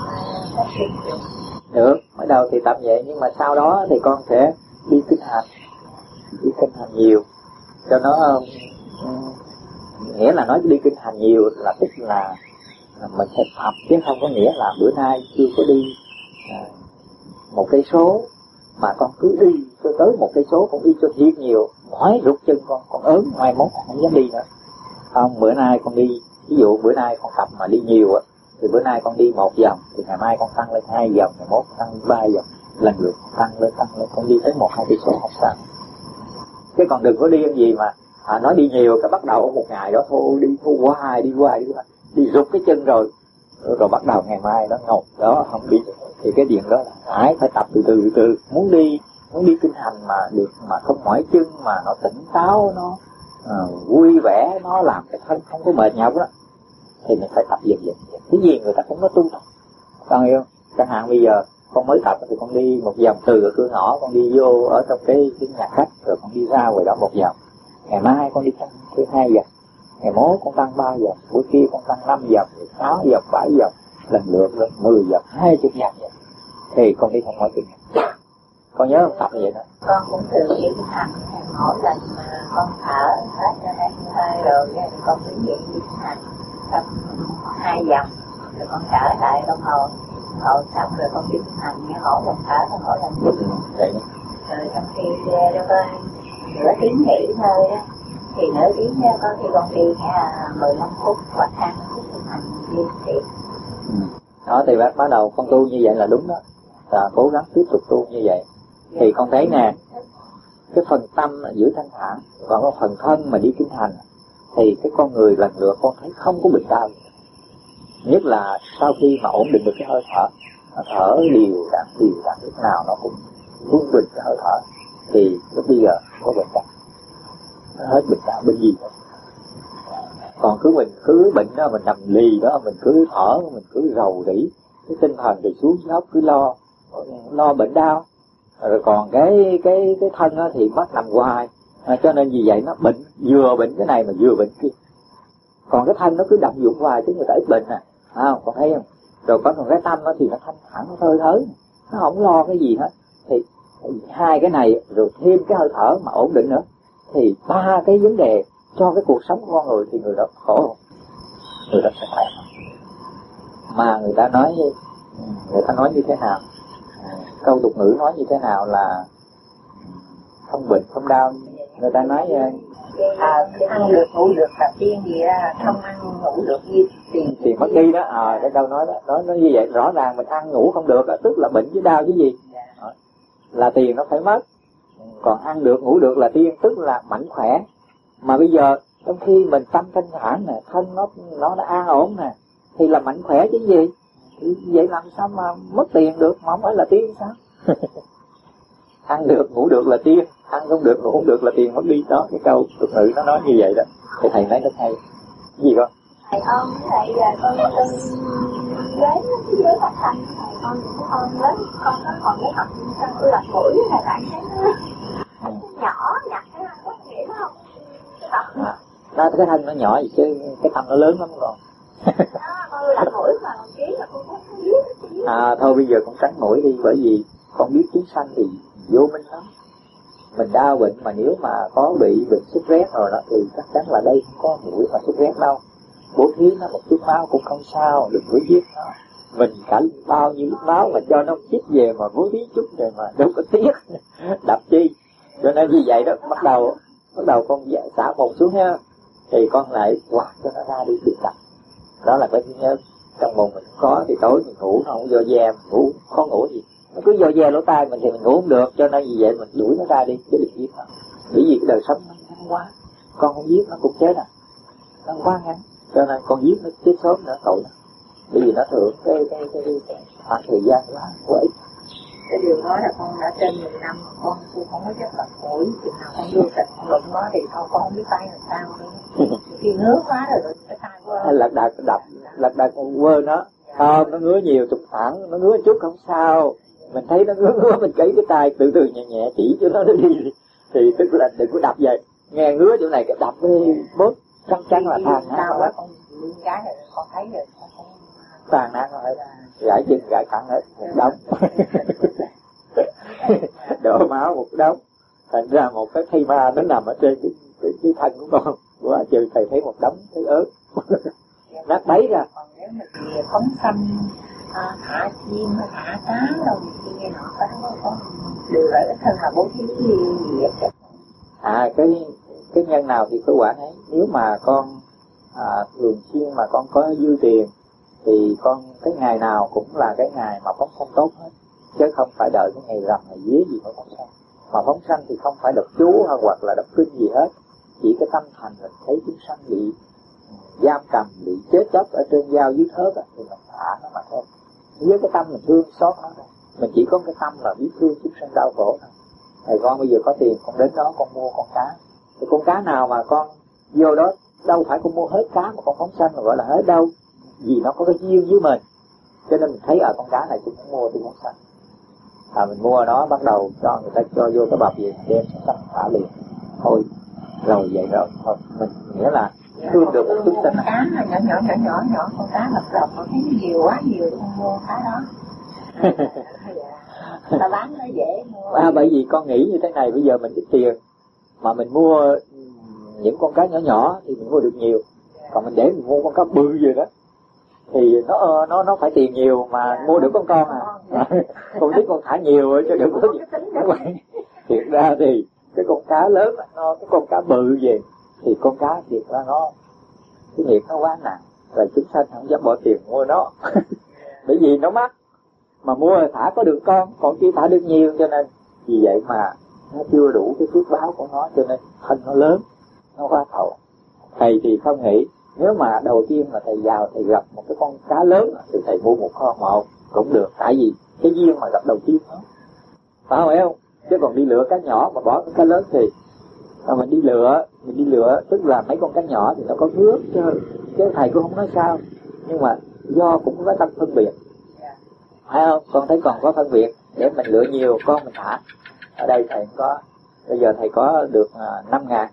được, mới đầu thì tập vậy, nhưng mà sau đó thì con sẽ đi kinh hành, đi kinh hành nhiều cho nó um, nghĩa là nói đi kinh hành nhiều là tức là, là mình sẽ tập, chứ không có nghĩa là bữa nay chưa có đi à, một cây số mà con cứ đi cho tới một cây số, con đi cho thiệt nhiều, mỏi rút chân con còn ớn, mai mốt con không dám đi nữa. Không, bữa nay con đi, ví dụ bữa nay con tập mà đi nhiều á, thì bữa nay con đi một vòng thì ngày mai con tăng lên hai vòng, ngày mốt tăng ba vòng, lần lượt tăng lên tăng lên, con đi tới một hai cây số không sao. Chứ còn đừng có đi làm gì mà à, nói đi nhiều cái bắt đầu một ngày đó thôi đi thôi hoài đi hoài đi hoài đi rụt cái chân rồi rồi bắt đầu ngày mai nó ngột đó không đi, thì cái chuyện đó là phải phải tập từ từ từ từ. Muốn đi muốn đi kinh hành mà được mà không mỏi chân, mà nó tỉnh táo, nó uh, vui vẻ, nó làm cái thân không có mệt nhọc đó, thì mình phải tập dần dần. Cái gì người ta cũng có tu tập, con hiểu không? Chẳng hạn bây giờ con mới tập thì con đi một vòng từ ở cửa ngõ con đi vô ở trong cái, cái nhà khách, rồi con đi ra ngoài đó một vòng. Ngày mai con đi tăng thêm hai vòng, ngày mốt con tăng ba vòng, buổi kia con tăng năm vòng, sáu vòng, bảy vòng, lần lượt lên mười vòng, hai chục vòng vậy. Thì con đi không mỗi kinh nghiệm. Con nhớ không tập như vậy đó. Con cũng thường đi thẳng, mỗi lần mà con thở hết cho hai hơi rồi thì con cứ vậy đi thẳng tầm hai vòng, rồi con thở lại đồng hồ, hồ xong rồi con đi thẳng như mỗi lần thở con mỗi lần đi. Vậy Rồi trong khi đó có nửa tiếng nghỉ thôi á, thì nửa tiếng đó có khi con đi cả mười lăm phút hoặc hai mươi phút thực hành đi tiếp. Đó thì bắt, bắt đầu con tu như vậy là đúng đó, là cố gắng tiếp tục tu như vậy. Thì con thấy nè, cái phần tâm là giữ thanh thản, còn cái phần thân mà đi kinh hành thì cái con người lần lượt con thấy không có bệnh đau. Nhất là sau khi mà ổn định được cái hơi thở, nó thở đều đặn đều đặn, lúc nào nó cũng quân bình cái hơi thở, thì lúc bây giờ không có bệnh đau, nó hết bệnh đau bệnh gì nữa. Còn cứ mình cứ bệnh đó, mình nằm lì đó, mình cứ thở, mình cứ rầu rĩ, cái tinh thần thì xuống dốc, cứ lo lo bệnh đau. Rồi còn cái cái cái thân đó thì bắt nằm hoài, à, cho nên vì vậy nó bệnh, vừa bệnh cái này mà vừa bệnh kia. Còn cái thân nó cứ động dụng hoài chứ người ta ít bệnh à, à còn thấy không? Rồi có còn cái tâm đó thì nó thanh thản, nó thơi thới, nó không lo cái gì hết. Thì hai cái này rồi thêm cái hơi thở mà ổn định nữa, thì ba cái vấn đề cho cái cuộc sống của con người thì người đó khổ không? Người đó sẽ khỏe. Mà người ta nói người ta nói như thế nào? Câu tục ngữ nói như thế nào là không bệnh không đau. Người ta nói à, ăn được ngủ được là tiên gì á, không ăn ngủ được gì tiền tiền mất đi đó. À, cái câu nói đó nói nó như vậy, rõ ràng mình ăn ngủ không được tức là bệnh với đau chứ gì, là tiền nó phải mất. Còn ăn được ngủ được là tiên, tức là mạnh khỏe. Mà bây giờ trong khi mình tâm thanh thản nè, thân nó nó đã an ổn nè, thì là mạnh khỏe chứ gì. Vậy làm sao mà mất tiền được, mà không phải là tiên sao? Ăn được ngủ được là tiên, ăn không được ngủ không được là tiền mất đi. Đó, cái câu tục ngữ nó nói như vậy đó. Thì thầy nói rất hay. Cái gì con? Thầy ôm thầy là con con với cái giới phát thanh, thầy con cũng ôm với con nó còn mới học trong tôi lật mũi là bạn thấy nó nhỏ nhặt cái có nghĩa đó không? À, đó, cái thân nó nhỏ gì chứ cái tâm nó lớn lắm còn. Con lật mũi mà con ký là con không biết. À thôi bây giờ con tránh mũi đi, bởi vì con biết chúng sanh thì vô minh lắm. Mình đau bệnh mà nếu mà có bị bệnh sốt rét rồi đó thì chắc chắn là đây không có mũi mà sốt rét đâu. Bố thí nó một chút máu cũng không sao, đừng có giết nó. Mình cả bao nhiêu lúc máu mà cho nó chích về mà bố thí chút rồi mà đâu có tiếc. Đập chi. Cho nên vì vậy đó bắt đầu bắt đầu con xả một xuống ha, thì con lại quạt cho nó ra đi, đừng đập. Đó là cái thứ nhất. Trong bụng mình có thì tối mình ngủ nó không do ve, ngủ khó ngủ gì, nó cứ do ve lỗ tai mình thì mình ngủ không được. Cho nên vì vậy mình đuổi nó ra đi chứ đừng giết nó. Bởi vì cái đời sống nó ngắn quá, con không giết nó cũng chết à, nó quá ngắn. Cho nên con giết nó chết sớm nữa tội. Bởi vì nó thưởng cái cái cái, cái, cái khoảng thời gian quá quá ít. Cái điều đó là con đã trên mười năm con tôi không có chấp lật mũi, chừng nào con vô tịch con đụng nó thì thôi con không biết tay làm sao nữa. Khi ngứa quá rồi cái tay quá. Lật đật đập, lật đật con quơ nó, không nó ngứa nhiều trục thẳng, nó ngứa chút không sao. Mình thấy nó ngứa ngứa mình cấy cái tay từ từ nhẹ nhẹ chỉ cho nó nó đi, thì tức là đừng có đập vậy. Nghe ngứa chỗ này cái đập với bớt chắc chắn là tàn nát sao quá con lưng cái rồi con thấy rồi con không tàn nát hết, gãy chân gãy cẳng hết một đống. Đổ máu một đống, thành ra một cái thây ma nó nằm ở trên cái, cái, cái thân của con. Quá trời thầy thấy một đống thấy ớt. Nát bấy ra. Còn nếu mà về phóng sanh à, thả chim thả cá đâu thì nghe nọ có có đều là cái thân là bố thí gì vậy. À cái cái nhân nào thì có quả ấy. Nếu mà con à, thường xuyên mà con có dư tiền thì con cái ngày nào cũng là cái ngày mà phóng sanh tốt hết, chứ không phải đợi cái ngày rằm ngày vía gì mới phóng sanh. Mà phóng sanh thì không phải đọc chú hoặc là đọc kinh gì hết, chỉ cái tâm thành mình thấy chúng sanh bị giam cầm, bị chết chóc ở trên dao dưới thớt á, thì mình thả nó mà thôi. Với cái tâm mình thương xót nó thôi. Mình chỉ có cái tâm là biết thương chúng sanh đau khổ thôi. Thầy con bây giờ có tiền con đến đó con mua con cá, thì con cá nào mà con vô đó đâu phải con mua hết cá mà con phóng sanh mà gọi là hết đâu, vì nó có cái duyên với mình. Cho nên mình thấy ở con cá này chúng cũng mua thì phóng sanh. À, mình mua nó bắt đầu cho người ta cho vô cái bọc gì đem sắp thả liền thôi, rồi vậy rồi thôi mình nghĩa là thương được một chút sinh. Con cá nhỏ nhỏ nhỏ nhỏ nhỏ con cá lập lọc nó thấy nhiều quá nhiều con mua cá đó. Ta bán nó dễ mua. À, bởi vì con nghĩ như thế này, bây giờ mình ít tiền mà mình mua những con cá nhỏ nhỏ thì mình mua được nhiều, còn mình để mình mua con cá bự gì đó thì nó nó nó phải tiền nhiều mà yeah. Mua được con con à. Con thích con thả nhiều cho được có gì. Thiệt ra thì cái con cá lớn nó cái con cá bự gì thì con cá thiệt ra nó cái nghiệp nó quá nặng, rồi chúng sanh không dám bỏ tiền mua nó. Bởi vì nó mắc, mà mua thả có được con, còn kia thả được nhiều, cho nên vì vậy mà nó chưa đủ cái phước báo của nó, cho nên thân nó lớn, nó quá thầu. Thầy thì không nghĩ nếu mà đầu tiên là thầy vào thầy gặp một cái con cá lớn thì thầy mua một con một cũng được, tại vì cái duyên mà gặp đầu tiên đó, phải không? Phải không? Chứ còn đi lựa cá nhỏ mà bỏ cái cá lớn thì mà mình đi lựa mình đi lựa tức là mấy con cá nhỏ thì nó có phước chứ, chứ thầy cũng không nói sao, nhưng mà do cũng có tâm phân biệt, phải không? Con thấy còn có phân biệt để mình lựa nhiều con mình thả. Ở đây thầy có bây giờ thầy có được năm ngàn.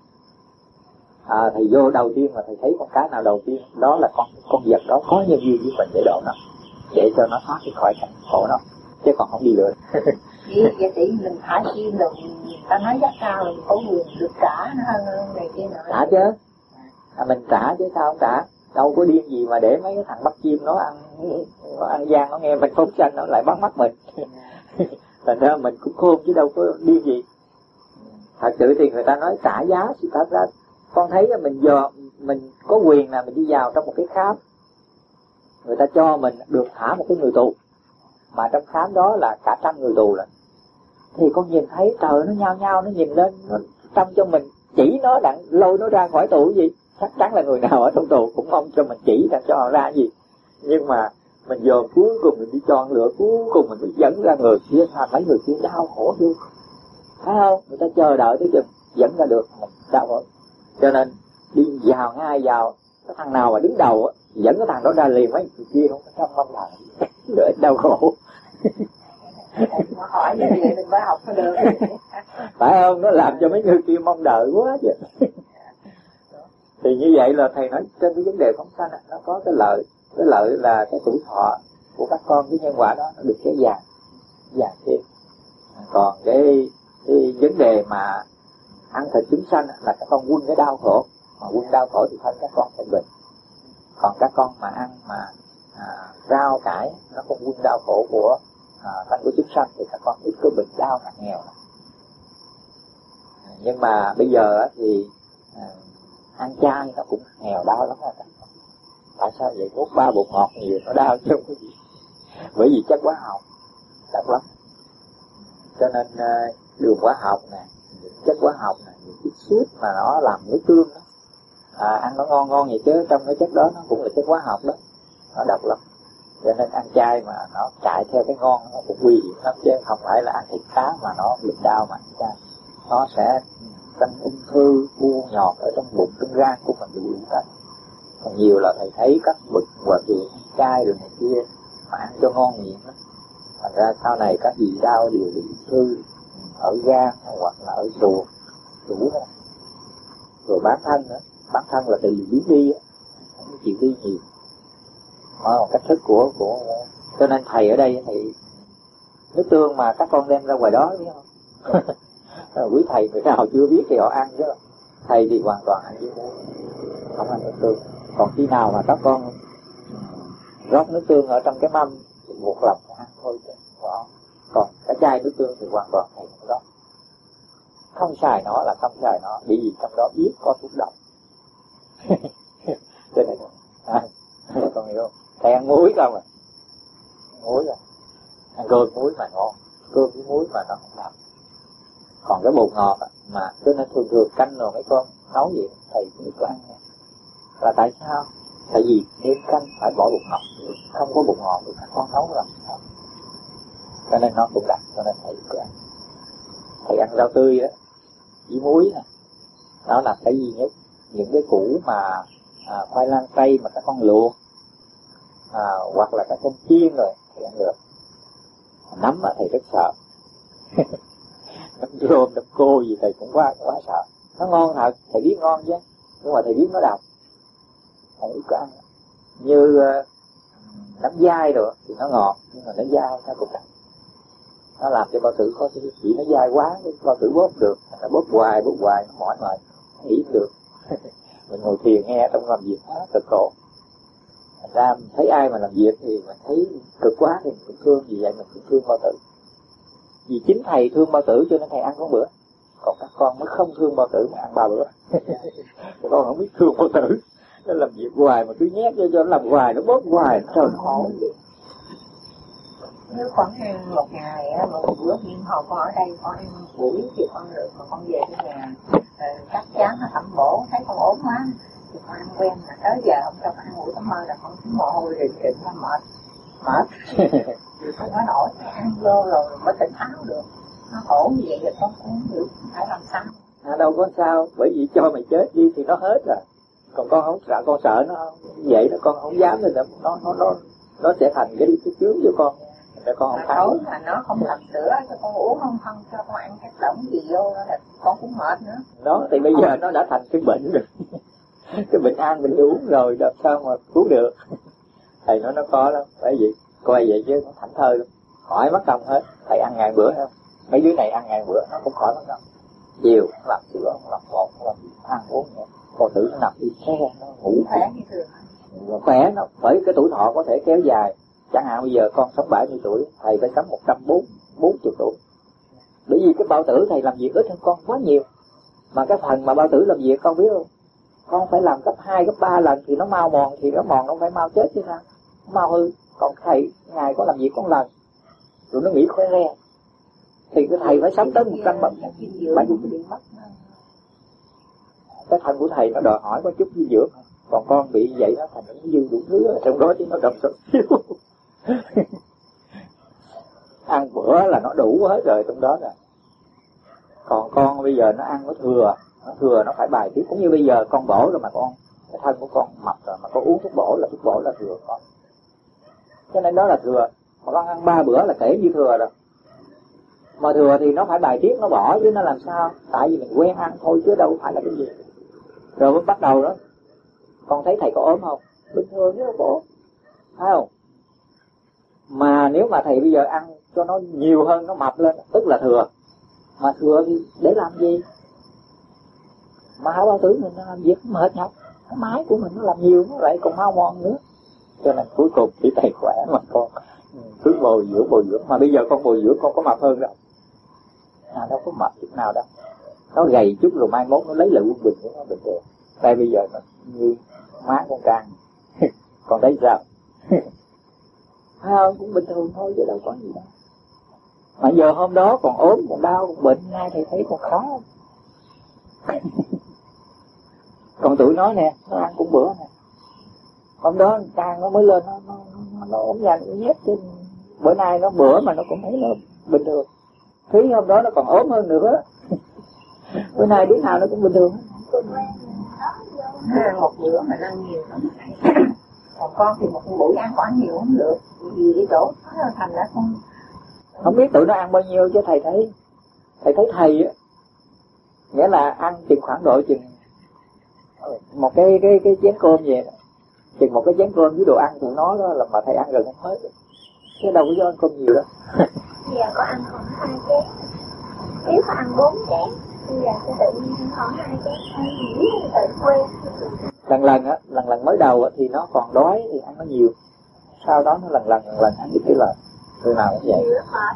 À, thầy vô đầu tiên mà thầy thấy con cá nào đầu tiên đó là con con vật đó có nhân duyên với mình để độ nó, để cho nó thoát khỏi cảnh khổ nó, chứ còn không đi lừa. Vậy thì mình thả chim rồi ta nói giá cao rồi có quyền được trả nó hơn này kia nọ. Trả chứ, à, mình trả chứ sao không trả? Đâu có điên gì mà để mấy cái thằng bắt chim nó ăn nó ăn gian, nó nghe mình phóng sanh nó lại bắt mắt mình. Thành ra mình cũng khôn chứ đâu có điên gì. Thật sự thì người ta nói trả giá sự thật ra con thấy mình giờ mình có quyền là mình đi vào trong một cái khám, người ta cho mình được thả một cái người tù, mà trong khám đó là cả trăm người tù rồi, thì con nhìn thấy trời nó nhao nhao, nó nhìn lên nó trong cho mình chỉ nó đặng lôi nó ra khỏi tù gì, chắc chắn là người nào ở trong tù cũng mong cho mình chỉ đặng cho họ ra gì, nhưng mà mình giờ cuối cùng mình đi chọn lựa, cuối cùng mình bị dẫn ra người kia, thành mấy người kia đau khổ luôn, phải không? Người ta chờ đợi tới chừng dẫn ra được mình đau khổ, cho nên đi vào ngay vào cái thằng nào mà đứng đầu á dẫn cái thằng đó ra liền, mấy người kia không có trong mong là đỡ đau khổ. Hỏi như vậy mình mới học được. Phải không? Nó làm cho mấy người kia mong đợi quá chứ. Thì như vậy là thầy nói trên cái vấn đề phóng sanh nó có cái lợi, cái lợi là cái tuổi thọ của các con với nhân quả đó nó được kéo dài dài thêm. Còn cái, cái vấn đề mà ăn thịt chúng sanh là các con quân cái đau khổ, mà quân đau khổ thì thân các con sẽ bình. Còn các con mà ăn mà à, rau cải nó không quân đau khổ của à, thân của chúng sanh thì các con ít có bệnh đau nặng nghèo. Nhưng mà bây giờ thì à, ăn chay nó cũng nghèo đau lắm đó. Tại sao vậy? Nuốt ba bột ngọt nhiều nó đau chứ không có gì. Bởi vì chất hóa học đắt lắm. Cho nên đường hóa học nè, những chất hóa học nè, những cái suốt mà nó làm nước tương đó, à, ăn nó ngon ngon vậy chứ trong cái chất đó nó cũng là chất hóa học đó, nó độc lắm. Cho nên ăn chay mà nó chạy theo cái ngon nó cũng nguy hiểm lắm, chứ không phải là ăn thịt cá mà nó bị đau mà ăn chay. Nó sẽ sinh ung thư, bu nhọt ở trong bụng, trong gan của mình bị uống hết. Còn nhiều là thầy thấy các bậc hòa thượng ăn chay rồi này kia mà ăn cho ngon miệng đó. Thành ra sau này các vị đau đều bị ung thư ở gan hoặc là ở ruột đủ đó. Rồi bán thân nữa, bán thân là từ biến đi á, không chịu đi nhiều. Đó là một cách thức của của cho nên thầy ở đây thì nước tương mà các con đem ra ngoài đó biết không? Quý thầy người nào chưa biết thì họ ăn chứ. Thầy thì hoàn toàn ăn với muối, không ăn nước tương. Còn khi nào mà các con rót nước tương ở trong cái mâm một lòng ăn thôi chứ. Đó. Còn cái chai nước tương thì hoàn toàn thầy không rót. Không xài nó là không xài nó, bởi vì trong đó biết có thuốc độc. Cho nên à, con hiểu không? Thầy ăn muối không à? Muối à? Ăn cơm muối mà ngon, cơm với muối mà nó không độc. Còn cái bột ngọt mà cho nên thường thường canh rồi mấy con nấu vậy thầy cũng có ăn nha. Là tại sao? Tại vì nêm canh phải bỏ bột ngọt, không có bột ngọt thì các con nấu làm sao? Cho nên nó cũng đặc, cho nên thầy cũng ăn. Thầy ăn rau tươi đó với muối nè, đó là cái gì nhất. Những cái củ mà à, khoai lang tây mà các con luộc à, hoặc là các con chiên rồi thì ăn được. Nấm á, thầy rất sợ, Nấm rôm, nấm cô gì thầy cũng quá quá sợ. Nó ngon thật, thầy biết ngon chứ, nhưng mà thầy biết nó độc, thầy ít có ăn. Như uh, nấm dai rồi thì nó ngọt, nhưng mà nó dai nó cũng độc. Nó làm cho bao tử có cái vị nó dai quá, bao tử bóp được, nó bóp hoài bóp hoài nó mỏi mệt, nó nghỉ được. Mình ngồi thiền nghe trong làm việc quá cực khổ. Thành ra mình thấy ai mà làm việc thì mình thấy cực quá thì mình thương, vì vậy mình cũng thương bao tử. Vì chính thầy thương bao tử cho nên thầy ăn có bữa, còn các con mới không thương bao tử mà ăn ba bữa. Các con không biết thương bao tử, nó làm việc hoài mà cứ nhét cho cho nó làm hoài, nó bóp hoài, nó trời khổ. Nếu con ăn một ngày một bữa nhưng hồi con ở đây con ăn buổi thì con được, mà con về cái nhà chắc chắn nó tẩm bổ, thấy con ốm quá thì con ăn quen, mà tới giờ không cho con ăn buổi tắm mơ là con cứ mồ hôi rịn rịn nó mệt mệt thì con nói nổi ăn vô rồi mới tỉnh táo được. Nó khổ như vậy thì con cũng được phải làm sao. À, đâu có sao, bởi vì cho mày chết đi thì nó hết rồi. Còn con không sợ, con sợ nó vậy đó, con không dám nên nó nó nó nó sẽ thành cái cái chướng cho con. Để con không thấu là nó không làm sữa cho con uống, không không cho con ăn các lỏng gì vô đó là con cũng mệt nữa. Đó thì bây giờ nó đã thành cái bệnh rồi. Cái bệnh ăn mình uống rồi làm sao mà cứu được. Thầy nói nó có lắm, bởi vì coi vậy chứ nó thảnh thơi lắm, khỏi mất công hết. Thầy ăn ngàn bữa không, mấy đứa này ăn ngàn bữa nó cũng khỏi mất công. Chiều nó làm sữa, nó làm bột, nó làm ăn uống nhẹ, con tử nó nằm đi xe, nó ngủ khỏe như thường. Nó khỏe, nó bởi cái tuổi thọ có thể kéo dài. Chẳng hạn bây giờ con sống bảy mươi tuổi, thầy phải sống một trăm bốn mươi tuổi. Bởi vì cái bao tử thầy làm việc ít hơn con quá nhiều. Mà cái phần mà bao tử làm việc con biết không, con phải làm gấp hai, gấp ba lần thì nó mau mòn, thì nó mòn nó phải mau chết chứ sao, nó mau hư. Còn thầy ngày có làm việc con lần rồi nó nghỉ khỏe re, thì cái thầy phải sống tới một trăm bảy mươi. Cái thân của thầy nó đòi hỏi có chút dinh dưỡng, còn con bị vậy đó thành nó dư đủ thứ ở trong đó chứ nó đậm sụp. Ăn bữa là nó đủ hết rồi trong đó rồi. Còn con bây giờ nó ăn nó thừa, nó thừa nó phải bài tiết. Cũng như bây giờ con bổ rồi mà con, cái thân của con mập rồi mà con uống thuốc bổ là thuốc bổ là thừa con. Cho nên đó là thừa. Mà con ăn ba bữa là kể như thừa rồi. Mà thừa thì nó phải bài tiết, nó bỏ chứ nó làm sao. Tại vì mình quen ăn thôi chứ đâu phải là cái gì. Rồi mới bắt đầu đó, con thấy thầy có ốm không? Bình thường chứ bố, phải không? Mà nếu mà thầy bây giờ ăn cho nó nhiều hơn, nó mập lên, tức là thừa. Mà thừa thì để làm gì? Mà hả bao tử mình nó làm việc mệt nhọc, cái máy của mình nó làm nhiều nó lại còn mau mòn nữa. Cho nên cuối cùng chỉ thầy khỏe mà con cứ bồi dưỡng bồi dưỡng. Mà bây giờ con bồi dưỡng con có mập hơn đâu. À, đâu có mập chút nào đâu. Nó gầy chút rồi mai mốt nó lấy lại quân bình của nó bình thường. Tại bây giờ nó như má con Trang. Còn thấy sao? Phải không? Cũng bình thường thôi chứ đâu có gì đâu. Mà giờ hôm đó còn ốm, còn đau, còn bệnh, nay thầy thấy còn khá. Còn tụi nó nè, nó ăn cũng bữa nè. Hôm đó Trang nó mới lên, nó, nó, nó, nó ốm nhanh, nó nhét trên. Bữa nay nó bữa mà nó cũng thấy nó bình thường. Thứ hôm đó nó còn ốm hơn nữa. Bữa nay đứa nào nó cũng bình thường. Ăn một bữa mà ăn nhiều lắm. Còn con thì một buổi ăn có ăn nhiều không được. Vì cái chỗ thành ra con không biết tụi nó ăn bao nhiêu chứ thầy thấy thầy thấy thầy á, nghĩa là ăn chừng khoảng độ chừng một cái cái cái chén cơm vậy đó. Chừng một cái chén cơm với đồ ăn tụi nó đó là mà thầy ăn gần không hết, chứ đâu có do ăn cơm nhiều đâu. Bây giờ có ăn khoảng hai chén, nếu có ăn bốn chén, bây giờ sẽ tự nhiên ăn khoảng hai chén, ăn nghĩ tự quen. Lần lần á, lần lần mới đầu á thì nó còn đói thì ăn nó nhiều, sau đó nó lần lần lần lần ăn ít cái lời. Người nào cũng vậy.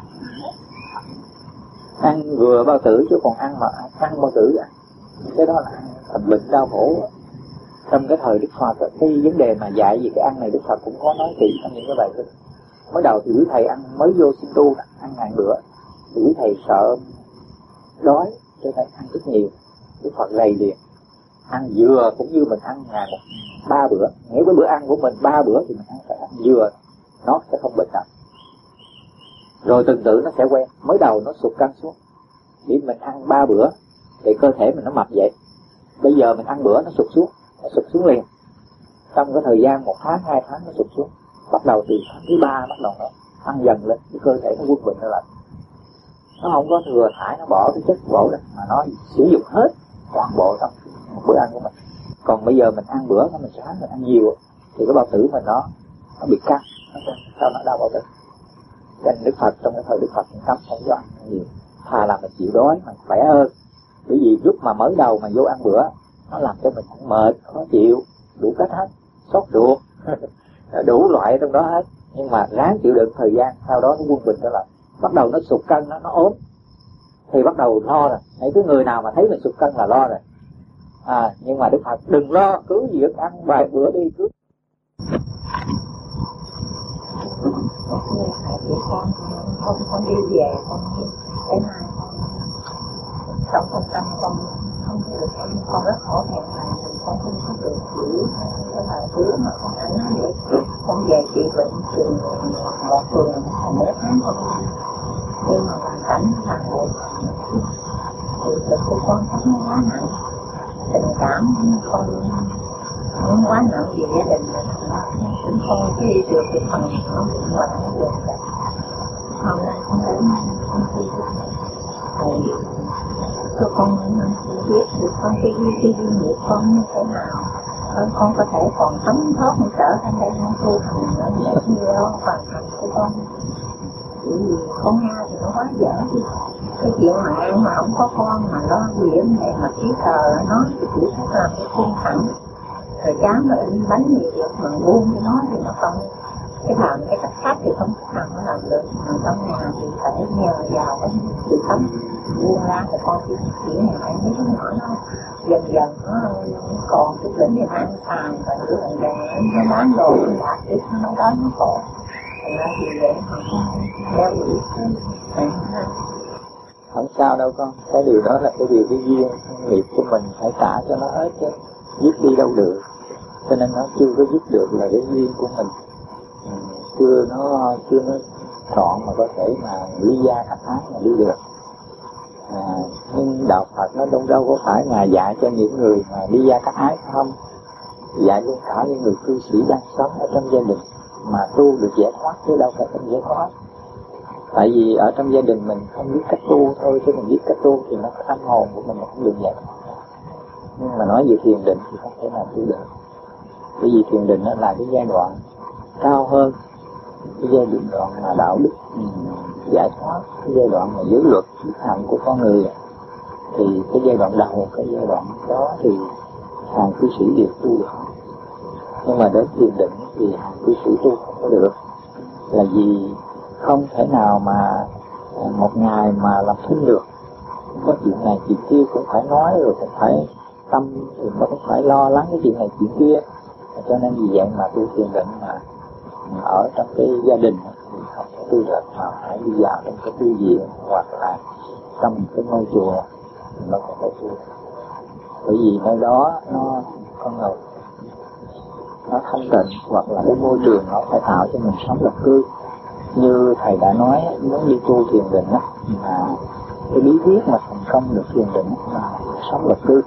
Ăn vừa bao tử chứ còn ăn mà ăn bao tử à. Cái đó là ăn thành bệnh đau khổ. Trong cái thời Đức Phật, cái vấn đề mà dạy về cái ăn này Đức Phật cũng có nói kỹ trong những cái bài kinh. Mới đầu thì quý thầy ăn mới vô sinh tu, ăn ngàn bữa. Thì quý thầy sợ đói cho nên ăn rất nhiều. Đức Phật lầy liền. Ăn vừa cũng như mình ăn ngàn một ba bữa. Nếu cái bữa ăn của mình ba bữa thì mình ăn phải ăn vừa, nó sẽ không bệnh nào. Rồi từng tự nó sẽ quen. Mới đầu nó sụt cân xuống, vì mình ăn ba bữa thì cơ thể mình nó mập vậy. Bây giờ mình ăn bữa nó sụt xuống, nó sụt xuống liền. Trong cái thời gian một tháng, hai tháng nó sụt xuống. Bắt đầu từ tháng thứ ba bắt đầu nó ăn dần lên, cái cơ thể nó quân bình nó lại. nó không có thừa thải, nó bỏ cái chất bổ đó, mà nó sử dụng hết toàn bộ trong một bữa ăn của mình. Còn bây giờ mình ăn bữa đó, mình sáng mình ăn nhiều thì cái bao tử mình nó nó bị căng, nó sao nó đau bao tử. Cho nên Đức Phật trong cái thời Đức Phật cũng cấm không cho ăn nhiều, thà là mình chịu đói mà khỏe hơn. Bởi vì lúc mà mới đầu mà vô ăn bữa nó làm cho mình cũng mệt, khó chịu, đủ cách hết, sốt ruột, đủ loại trong đó hết. Nhưng mà ráng chịu đựng thời gian, sau đó nó quân bình trở lại, bắt đầu nó sụt cân, nó nó ốm thì bắt đầu lo rồi. Hãy cứ người nào mà thấy mình sụt cân là lo rồi. À, nhưng mà Đức Phật đừng lo, cứ việc ăn vài bữa đi, cứ một người phải chị con không con đi về con đi cái này trong con tâm con không được, con rất khổ thẹn là con không có được giữ cái bài thứ mà con ăn nó để con về trị bệnh trường một tuần thành mấy tháng con nhưng mà hoàn cảnh là một thì thực của con thấy nó quá nặng, tình cảm con không quá nặng vì gia đình cũng không có đi được cái phần không được mà không được hôm nay con đến con đi thầy cho con biết được con cái cái cái nghiệp con như thế nào, con có thể còn sống thoát một trở thành đây không tu hành nữa để như đó hoàn thành của con. Bởi vì con Nga thì nó quá dở đi, cái chuyện mà ăn mà không có con mà lo gì vấn đề mà ký tờ nó thì chỉ phải làm cái khuôn thẳng rồi cháu nó in bánh gì được mà buông cho nó thì nó không, cái làm cái cách khác thì không có nào nó làm được, mà trong nhà thì phải nhờ vào cái sự sống buông ra thì con chỉ chỉ ngại mấy cái nhỏ nó dần dần nó còn chút đỉnh thì ăn xài và nữa là gà nó bán đồ nó đạt ít nó đói nó khổ, thành ra thì để mà con đeo đuổi cái không sao đâu con, cái điều đó là cái điều cái duyên nghiệp của mình phải trả cho nó hết chứ dứt đi đâu được. Cho nên nó chưa có dứt được là cái duyên của mình, ừ, chưa nó chưa nó chọn mà có thể mà ly gia cách ái mà đi được. À, nhưng đạo Phật nó đâu đâu có phải là dạy cho những người mà đi gia cách ái không, dạy luôn cả những người cư sĩ đang sống ở trong gia đình mà tu được giải thoát chứ đâu phải không giải thoát. Tại vì ở trong gia đình mình không biết cách tu thôi, chứ mình biết cách tu thì nó tâm hồn của mình không được giải thoát. Nhưng mà nói về thiền định thì không thể nào tu được. Bởi vì thiền định nó là cái giai đoạn cao hơn, cái giai đoạn mà đạo đức um, giải thoát, cái giai đoạn mà giới luật đức hạnh của con người. Thì cái giai đoạn đầu, cái giai đoạn đó thì hàng cư sĩ đều tu được. Nhưng mà đến thiền định thì hàng cư sĩ tu không có được. Là vì không thể nào mà một ngày mà làm thinh được. Có chuyện này chuyện kia cũng phải nói, rồi cũng phải tâm thì nó cũng phải lo lắng cái chuyện này chuyện kia. Cho nên vì vậy mà tu thiền định mà ở trong cái gia đình thì không thể tu được, mà phải đi vào trong cái tu viện hoặc là trong cái ngôi chùa thì nó có thể tu. Bởi vì nơi đó nó con người nó thanh tịnh, hoặc là cái môi trường nó phải tạo cho mình sống lập cư. Như thầy đã nói, muốn đi tu thiền định á, mà cái bí quyết mà thành công được thiền định là sống lập cư.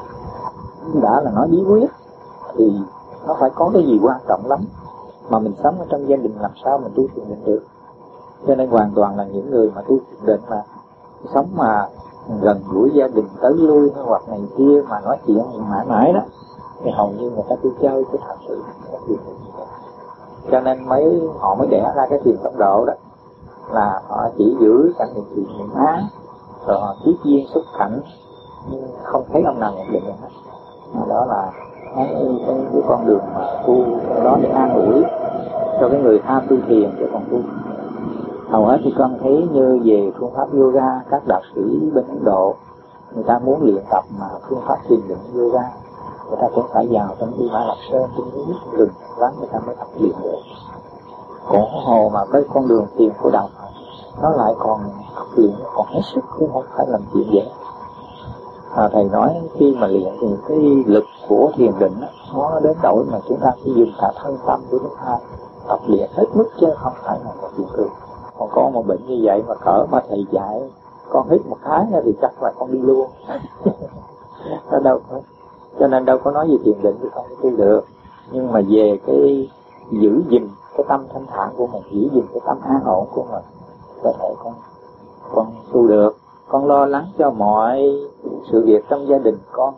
Đã là nói bí quyết thì nó phải có cái gì quan trọng lắm, mà mình sống ở trong gia đình làm sao mình tu thiền định được. Cho nên hoàn toàn là những người mà tu thiền định mà sống mà gần gũi gia đình tới lui hoặc này kia mà nói chuyện mãi mãi đó thì hầu như người ta tu chơi chứ thật sự không có. Cho nên mấy họ mới đẻ ra cái thiền tông độ đó, là họ chỉ giữ cảnh niệm thiền niệm á, rồi họ kiết duyên xuất cảnh nhưng không thấy ông nào nhận định được hết. Đó là cái, cái, cái con đường mà tu đó để an ủi cho cái người tham tu thiền chứ còn tu. Hầu hết thì con thấy như về phương pháp yoga, các đạo sĩ bên Ấn Độ người ta muốn luyện tập mà phương pháp thiền định yoga, người ta cũng phải vào trong đi Mã Lạp Sơn, trong núi rừng vắng người ta mới tập luyện được. Còn hồ mà cái con đường thiền của đạo Phật nó lại còn tập luyện còn hết sức, cũng không phải làm chuyện dễ. À, thầy nói khi mà luyện thì cái lực của thiền định đó, nó đến đổi mà chúng ta phải dùng cả thân tâm của chúng ta tập luyện hết mức chứ không phải là một chuyện thường. Còn có một bệnh như vậy mà cỡ mà thầy dạy con hít một cái thì chắc là con đi luôn. Nó đâu có, cho nên đâu có nói về thiền định thì không có tu được. Nhưng mà về cái giữ gìn cái tâm thanh thản của mình, giữ gìn cái tâm an ổn của mình, có thể con con tu được. Con lo lắng cho mọi sự việc trong gia đình con,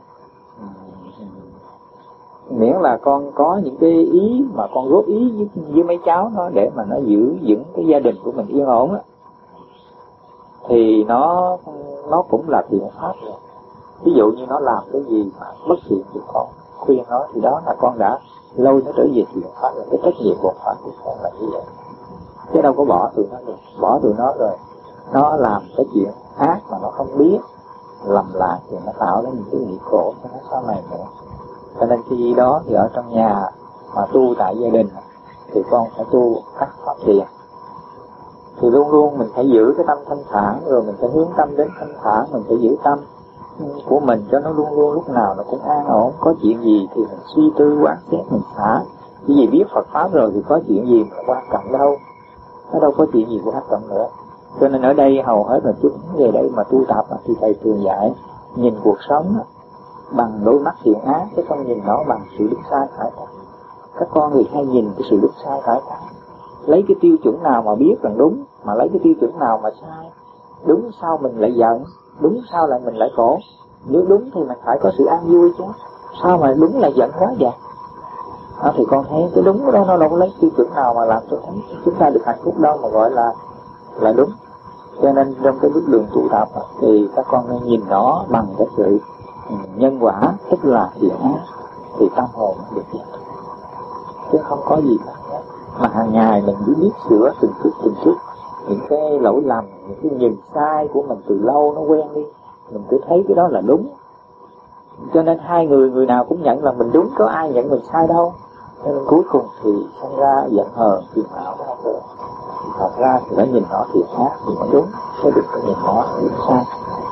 miễn là con có những cái ý mà con góp ý với, với mấy cháu nó để mà nó giữ vững cái gia đình của mình yên ổn á, thì nó nó cũng là thiện pháp rồi. Ví dụ như nó làm cái gì mà bất thiện thì con khuyên nó, thì đó là con đã lôi nó trở về thiện pháp rồi. Cái trách nhiệm bổn phận của con là như vậy, chứ đâu có bỏ tụi nó được. Bỏ tụi nó rồi nó làm cái chuyện ác mà nó không biết, lầm lạc thì nó tạo ra những cái nghiệp khổ cho nó sau này nữa. Cho nên khi đó thì ở trong nhà mà tu tại gia đình thì con phải tu các pháp thiện. Thì luôn luôn mình phải giữ cái tâm thanh thản, rồi mình phải hướng tâm đến thanh thản, mình phải giữ tâm của mình cho nó luôn luôn lúc nào nó cũng an ổn. Có chuyện gì thì mình suy tư quán xét mình xả, chỉ vì biết Phật pháp rồi thì có chuyện gì mà quan trọng đâu, nó đâu có chuyện gì quan trọng nữa. Cho nên ở đây hầu hết là chúng về đây mà tu tập thì thầy thường dạy nhìn cuộc sống bằng đôi mắt thiện ác, chứ không nhìn nó bằng sự đúng sai phải trái. Các con thì hay nhìn cái sự đúng sai phải trái, lấy cái tiêu chuẩn nào mà biết rằng đúng, mà lấy cái tiêu chuẩn nào mà sai. Đúng sao mình lại giận, đúng sao lại mình lại khổ. Nếu đúng thì mình phải có sự an vui chứ, sao mà đúng là giận quá vậy? À, thì con thấy cái đúng đó nó đâu có lấy tiêu chuẩn nào mà làm cho chúng ta được hạnh phúc đâu mà gọi là là đúng. Cho nên trong cái bước đường tu tập thì các con nên nhìn nó bằng cái sự nhân quả, tức là thiện ác, thì tâm hồn được giải thoát, chứ không có gì cả. Mà hàng ngày mình cứ biết sửa từng chút từng chút những cái lỗi lầm, những cái nhìn sai của mình từ lâu nó quen đi, mình cứ thấy cái đó là đúng. Cho nên hai người người nào cũng nhận là mình đúng, có ai nhận mình sai đâu. Cho nên cuối cùng thì sinh ra giận hờn phiền não đó không được. Thật ra thì phải nhìn nó thiện ác thì nó đúng, chứ đừng có nhìn nó thiện sai.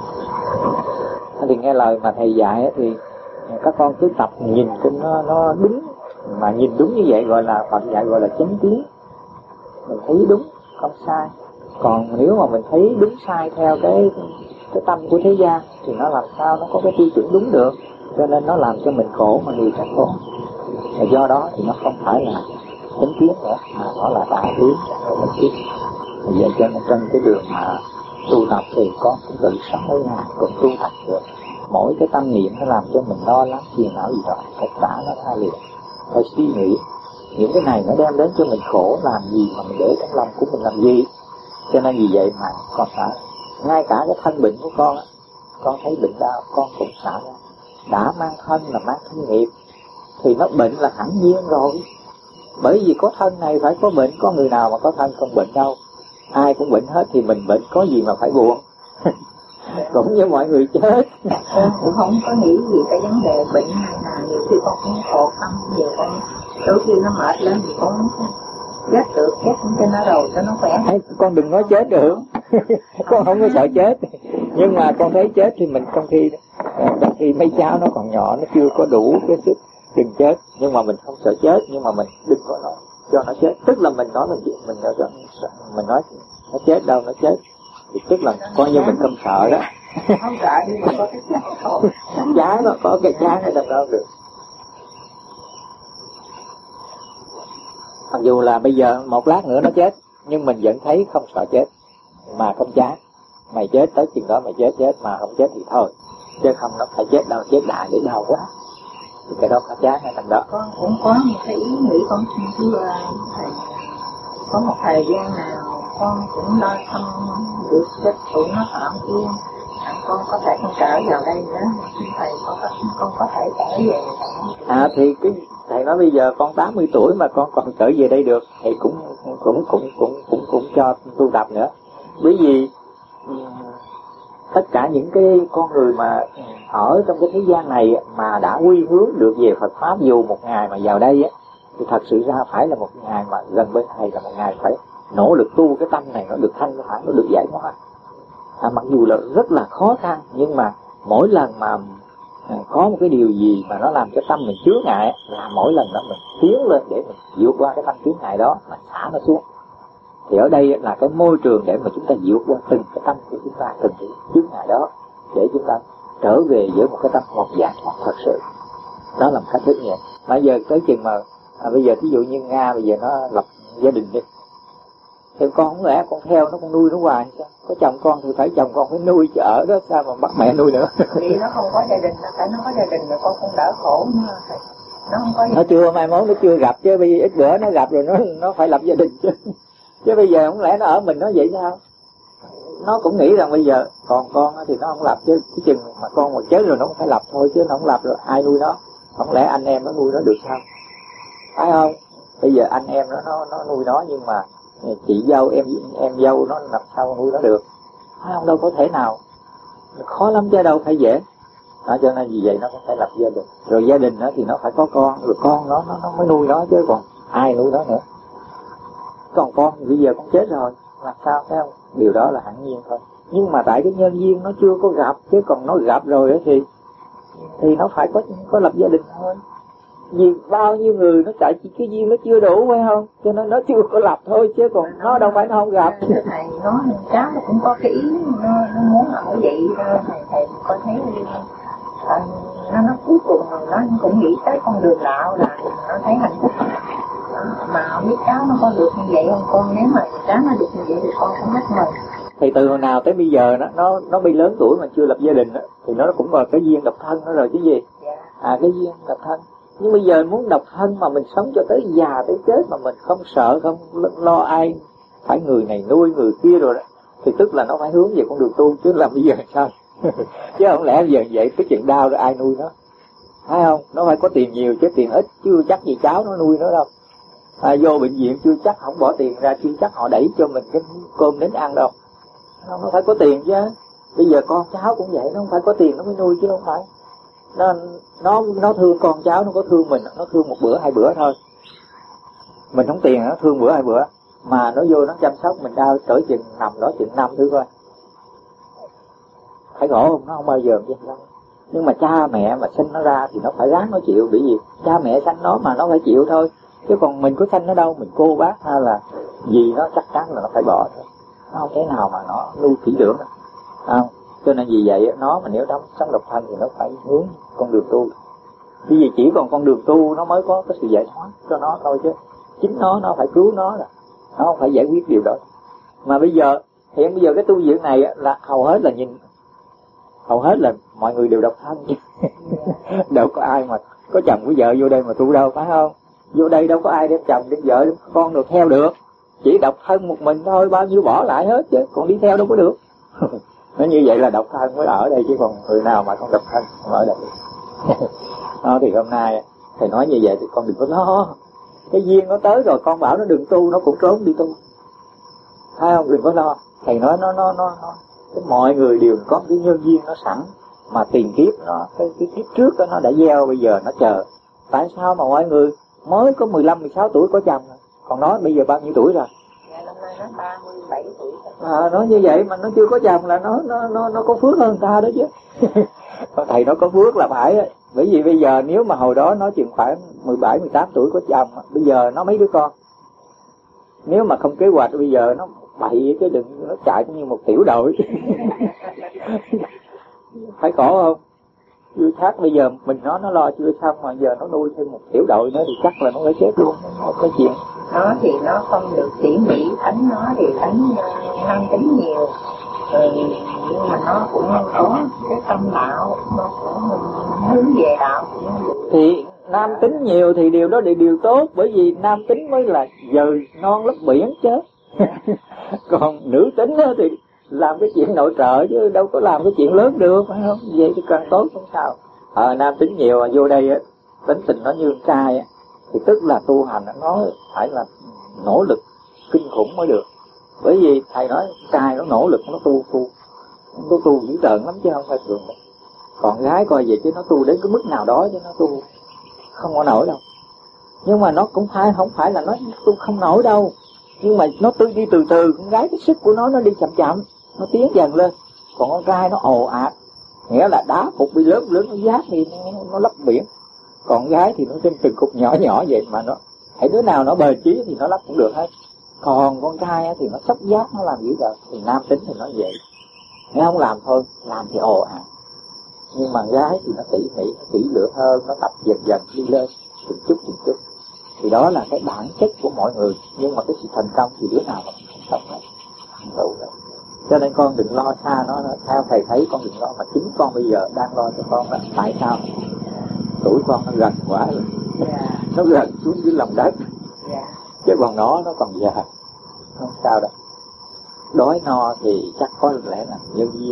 Thì nghe lời mà thầy dạy thì các con cứ tập nhìn cho nó nó đúng, mà nhìn đúng như vậy gọi là Phật dạy gọi là chánh kiến. Mình thấy đúng không sai. Còn nếu mà mình thấy đúng sai theo cái cái tâm của thế gian thì nó làm sao nó có cái tiêu chuẩn đúng được. Cho nên nó làm cho mình khổ mà người khác khổ. Và do đó thì nó không phải là chánh kiến nữa, mà nó là tà kiến, chánh kiến. Vậy cho nên trong cái đường mà tu tập thì con cũng tự sống ở nhà cũng tu tập được. Mỗi cái tâm niệm nó làm cho mình lo lắng phiền não gì đó, phải xả nó ra liền, phải suy nghĩ những cái này nó đem đến cho mình khổ, làm gì mà mình để trong lòng của mình làm gì. Cho nên vì vậy mà con xả. Ngay cả cái thân bệnh của con á, con thấy bệnh đau con cũng xả ra. Đã mang thân là mang thân nghiệp thì nó bệnh là hẳn nhiên rồi. Bởi vì có thân này phải có bệnh, có người nào mà có thân không bệnh đâu. Ai cũng bệnh hết thì mình bệnh có gì mà phải buồn. Cũng như mọi người chết. Con cũng không có nghĩ gì cái vấn đề bệnh này là nhiều khi con cũng khổ tâm, nhiều con đôi khi nó mệt lên thì con chết được, chết cho nó rồi cho nó khỏe. Con đừng nói chết được. Con không có sợ chết, nhưng mà con thấy chết thì mình trong khi trong khi mấy cháu nó còn nhỏ, nó chưa có đủ cái sức đừng chết, nhưng mà mình không sợ chết, nhưng mà mình đừng có nói cho nó chết. Tức là mình nói mình mình nói mình nói nó chết đâu, nó chết thì tức là coi như mình không sợ đó. Không sợ nhưng mà có cái chán thôi. Chán nó có cái chán ở trong đó được. Mặc dù là bây giờ một lát nữa nó chết, nhưng mình vẫn thấy không sợ chết, mà không chán. Mày chết tới chừng đó mày chết chết, mà không chết thì thôi, chứ không nó phải chết đâu, chết đại để đau quá. Thì cái đó có chán ở trong đó. Con cũng có một cái ý nghĩ con xin thưa thầy, có một thời gian nào con cũng lo thăm được chết tụi nó phạm kia, con có thể không trở vào đây nữa, xin thầy con có, con có thể trở về. À thì cái thầy nói bây giờ con tám mươi tuổi mà con còn trở về đây được, thì cũng cũng cũng cũng cũng cũng cho tu tập nữa. Bởi vì tất cả những cái con người mà ở trong cái thế gian này mà đã quy hướng được về Phật pháp, dù một ngày mà vào đây á, thì thật sự ra phải là một ngày mà gần bên thầy là một ngày phải nỗ lực tu cái tâm này nó được thanh thản, nó được giải thoát. À, mặc dù là rất là khó khăn, nhưng mà mỗi lần mà có một cái điều gì mà nó làm cho tâm mình chướng ngại là mỗi lần đó mình tiến lên để mình vượt qua cái tâm chướng ngại đó, mà xả nó xuống. Thì ở đây là cái môi trường để mà chúng ta vượt qua từng cái tâm của chúng ta, từng cái chướng ngại đó, để chúng ta trở về với một cái tâm hồn giải thoát thật sự. Đó là một cách thức nhẹ. Bây giờ tới chừng mà à, bây giờ ví dụ như Nga bây giờ nó lập gia đình đi, Thì con không lẽ con theo nó, con nuôi nó hoài sao? Có chồng con thì phải chồng con phải nuôi chứ ở đó sao mà bắt mẹ nuôi nữa. Vì nó không có gia đình, tại nó có gia đình rồi con cũng đỡ khổ nữa. Nó không có. Nó chưa mai mốt nó chưa gặp chứ bây giờ ít bữa nó gặp rồi nó nó phải lập gia đình chứ. Chứ bây giờ không lẽ nó ở mình nó vậy sao? Nó cũng nghĩ rằng bây giờ còn con thì nó không lập chứ, cái chừng mà con mà chết rồi nó cũng phải lập thôi chứ nó không lập rồi ai nuôi nó? Không lẽ anh em nó nuôi nó được sao? Phải không? Bây giờ anh em nó nó, nó nuôi nó nhưng mà chị dâu em em dâu nó làm sao nuôi nó được? Phải không? Đâu có thể nào, khó lắm chứ đâu phải dễ. Đó, cho nên vì vậy nó cũng phải lập gia đình. Rồi gia đình nó thì nó phải có con, rồi con nó nó, nó mới nuôi nó chứ còn ai nuôi nó nữa. Còn con thì bây giờ con chết rồi, làm sao phải không? Điều đó là hẳn nhiên thôi. Nhưng mà tại cái nhân duyên nó chưa có gặp, chứ còn nó gặp rồi thì thì nó phải có có lập gia đình thôi. Vì bao nhiêu người nó tại cái duyên nó chưa đủ phải không? Cho nên nó chưa có lập thôi chứ còn nó đâu phải nó không gặp. Thầy nói cháu nó cũng có cái ý nó, nó muốn ở vậy thầy thầy có thấy à, nó nó cuối cùng nó cũng nghĩ tới con đường đạo là nó thấy hạnh phúc. Mà không biết cháu nó có được như vậy không con? Nếu mà cháu nó được như vậy thì con cũng rất mừng. Thì từ hồi nào tới bây giờ nó nó nó bị lớn tuổi mà chưa lập gia đình đó, thì nó cũng là cái duyên độc thân đó rồi chứ gì. À cái duyên độc thân. Nhưng bây giờ muốn độc thân mà mình sống cho tới già tới chết mà mình không sợ, không lo ai phải người này nuôi người kia rồi đó, thì tức là nó phải hướng về con đường tu chứ làm bây giờ sao? Chứ không lẽ bây giờ vậy cái chuyện đau rồi ai nuôi nó? Phải không? Nó phải có tiền nhiều chứ tiền ít chưa chắc gì cháu nó nuôi nó đâu. À, vô bệnh viện chưa chắc không bỏ tiền ra, chưa chắc họ đẩy cho mình cái cơm đến ăn đâu. Không, nó phải có tiền chứ. Bây giờ con cháu cũng vậy, nó không phải có tiền nó mới nuôi chứ không phải. Nó nó nó thương con cháu, nó có thương mình, nó thương một bữa hai bữa thôi. Mình không tiền nó thương bữa hai bữa, mà nó vô nó chăm sóc mình đau cỡ chừng nằm đó chừng năm thứ coi. Phải khổ không? Nó không bao giờ chứ đâu. Nhưng mà cha mẹ mà sinh nó ra thì nó phải ráng nó chịu, bởi vì cha mẹ sanh nó mà nó phải chịu thôi. Chứ còn mình có sanh nó đâu, mình cô bác hay là gì nó chắc chắn là nó phải bỏ thôi. Nó không thể nào mà nó nuôi kỹ lưỡng đâu. Không? Cho nên vì vậy nó mà nếu đóng sống độc thân thì nó phải hướng con đường tu. Vì vậy chỉ còn con đường tu nó mới có cái sự giải thoát cho nó thôi chứ. Chính nó nó phải cứu nó là nó không phải giải quyết điều đó. Mà bây giờ hiện bây giờ cái tu viện này là hầu hết là nhìn hầu hết là mọi người đều độc thân. Đâu có ai mà có chồng có vợ vô đây mà tu đâu, phải không? Vô đây đâu có ai đem chồng đem vợ đem con được theo được. Chỉ độc thân một mình thôi, bao nhiêu bỏ lại hết chứ, còn đi theo đâu có được. Nó như vậy là độc thân mới ở đây chứ còn người nào mà không độc thân không ở đây. Đó thì hôm nay thầy nói như vậy thì con đừng có lo. Cái duyên nó tới rồi con bảo nó đừng tu nó cũng trốn đi tu. Thấy không? Đừng có lo. Thầy nói nó nó nó, nó. Cái mọi người đều có cái nhân duyên nó sẵn, mà tiền kiếp nó cái, cái kiếp trước đó, nó đã gieo bây giờ nó chờ. Tại sao mà mọi người mới có mười lăm mười sáu tuổi có chồng, còn nó bây giờ bao nhiêu tuổi rồi? Dạ năm nay nó ba mươi bảy tuổi. À, nó như vậy mà nó chưa có chồng là nó nó nó nó có phước hơn ta đó chứ. Thầy nó có phước là phải, bởi vì bây giờ nếu mà hồi đó nó chừng khoảng mười bảy mười tám tuổi có chồng, bây giờ nó mấy đứa con. Nếu mà không kế hoạch bây giờ nó bậy chứ đừng, nó chạy cũng như một tiểu đội. Phải khổ không? Chưa khác bây giờ mình nó nó lo chưa xong mà giờ nó nuôi thêm một tiểu đội nữa thì chắc là nó phải chết luôn. Một cái chuyện nó thì nó không được tỉ mỉ, tánh nó thì tánh năng tính nhiều, ừ, nhưng mà nó cũng có cái tâm đạo, nó cũng hướng về đạo cũng thì nam tính nhiều thì điều đó là điều tốt, bởi vì nam tính mới là dời non lấp biển chứ. Còn nữ tính thì làm cái chuyện nội trợ chứ đâu có làm cái chuyện lớn được, phải không? Vậy thì càng tốt không sao. Ờ nam tính nhiều mà vô đây á, tính tình nó như trai á, thì tức là tu hành nó phải là nỗ lực kinh khủng mới được. Bởi vì thầy nói trai nó nỗ lực nó tu tu nó tu dữ tợn lắm chứ không phải thường đâu. Còn gái coi vậy chứ nó tu đến cái mức nào đó chứ nó tu không có nổi đâu. Nhưng mà nó cũng phải không phải là nó tu không nổi đâu, nhưng mà nó tư đi từ từ. Con gái cái sức của nó nó đi chậm chậm, nó tiến dần lên. Còn con trai nó ồ ạt, nghĩa là đá cục bị lớn lớn nó giác thì nó, nó lấp biển. Còn gái thì nó trên từng cục nhỏ nhỏ vậy mà nó hãy đứa nào nó bền chí thì nó lấp cũng được hết. Còn con trai thì nó sốc giác, nó làm dữ dợn. Thì nam tính thì nó vậy, nếu không làm thôi, làm thì ồ ạt. Nhưng mà gái thì nó tỉ mỉ, nó kỹ lưỡng hơn, nó tập dần dần đi lên từng chút từng chút. Thì đó là cái bản chất của mọi người. Nhưng mà cái sự thành công thì đứa nào mà không sống này không đủ đâu. Cho nên con đừng lo xa nó, nó theo thầy thấy con đừng lo, mà chính con bây giờ đang lo cho con đó. Tại sao? Tuổi con nó gần quá rồi, yeah. Nó gần xuống dưới lòng đất, yeah. Chứ còn nó nó còn già, không sao đâu. Đói no thì chắc có lẽ là nhân duyên,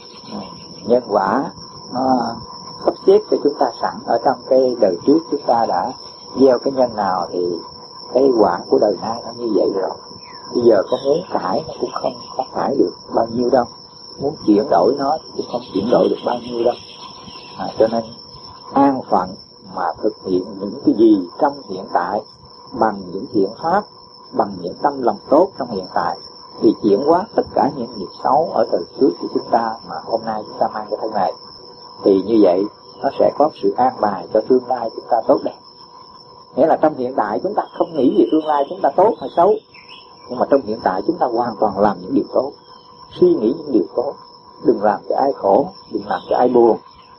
nhân quả nó sắp xếp cho chúng ta sẵn ở trong cái đời trước chúng ta đã gieo cái nhân nào thì cái quả của đời nay nó như vậy rồi. Bây giờ có muốn cải nó cũng không có cải được bao nhiêu đâu, muốn chuyển đổi nó cũng không chuyển đổi được bao nhiêu đâu. À, cho nên an phận mà thực hiện những cái gì trong hiện tại bằng những thiện pháp, bằng những tâm lòng tốt trong hiện tại, thì chuyển hóa tất cả những nghiệp xấu ở đời trước của chúng ta mà hôm nay chúng ta mang cái thân này. Thì như vậy nó sẽ có sự an bài cho tương lai chúng ta tốt đẹp. Nghĩa là trong hiện tại chúng ta không nghĩ về tương lai chúng ta tốt hay xấu, nhưng mà trong hiện tại chúng ta hoàn toàn làm những điều tốt, suy nghĩ những điều tốt, đừng làm cho ai khổ, đừng làm cho ai buồn,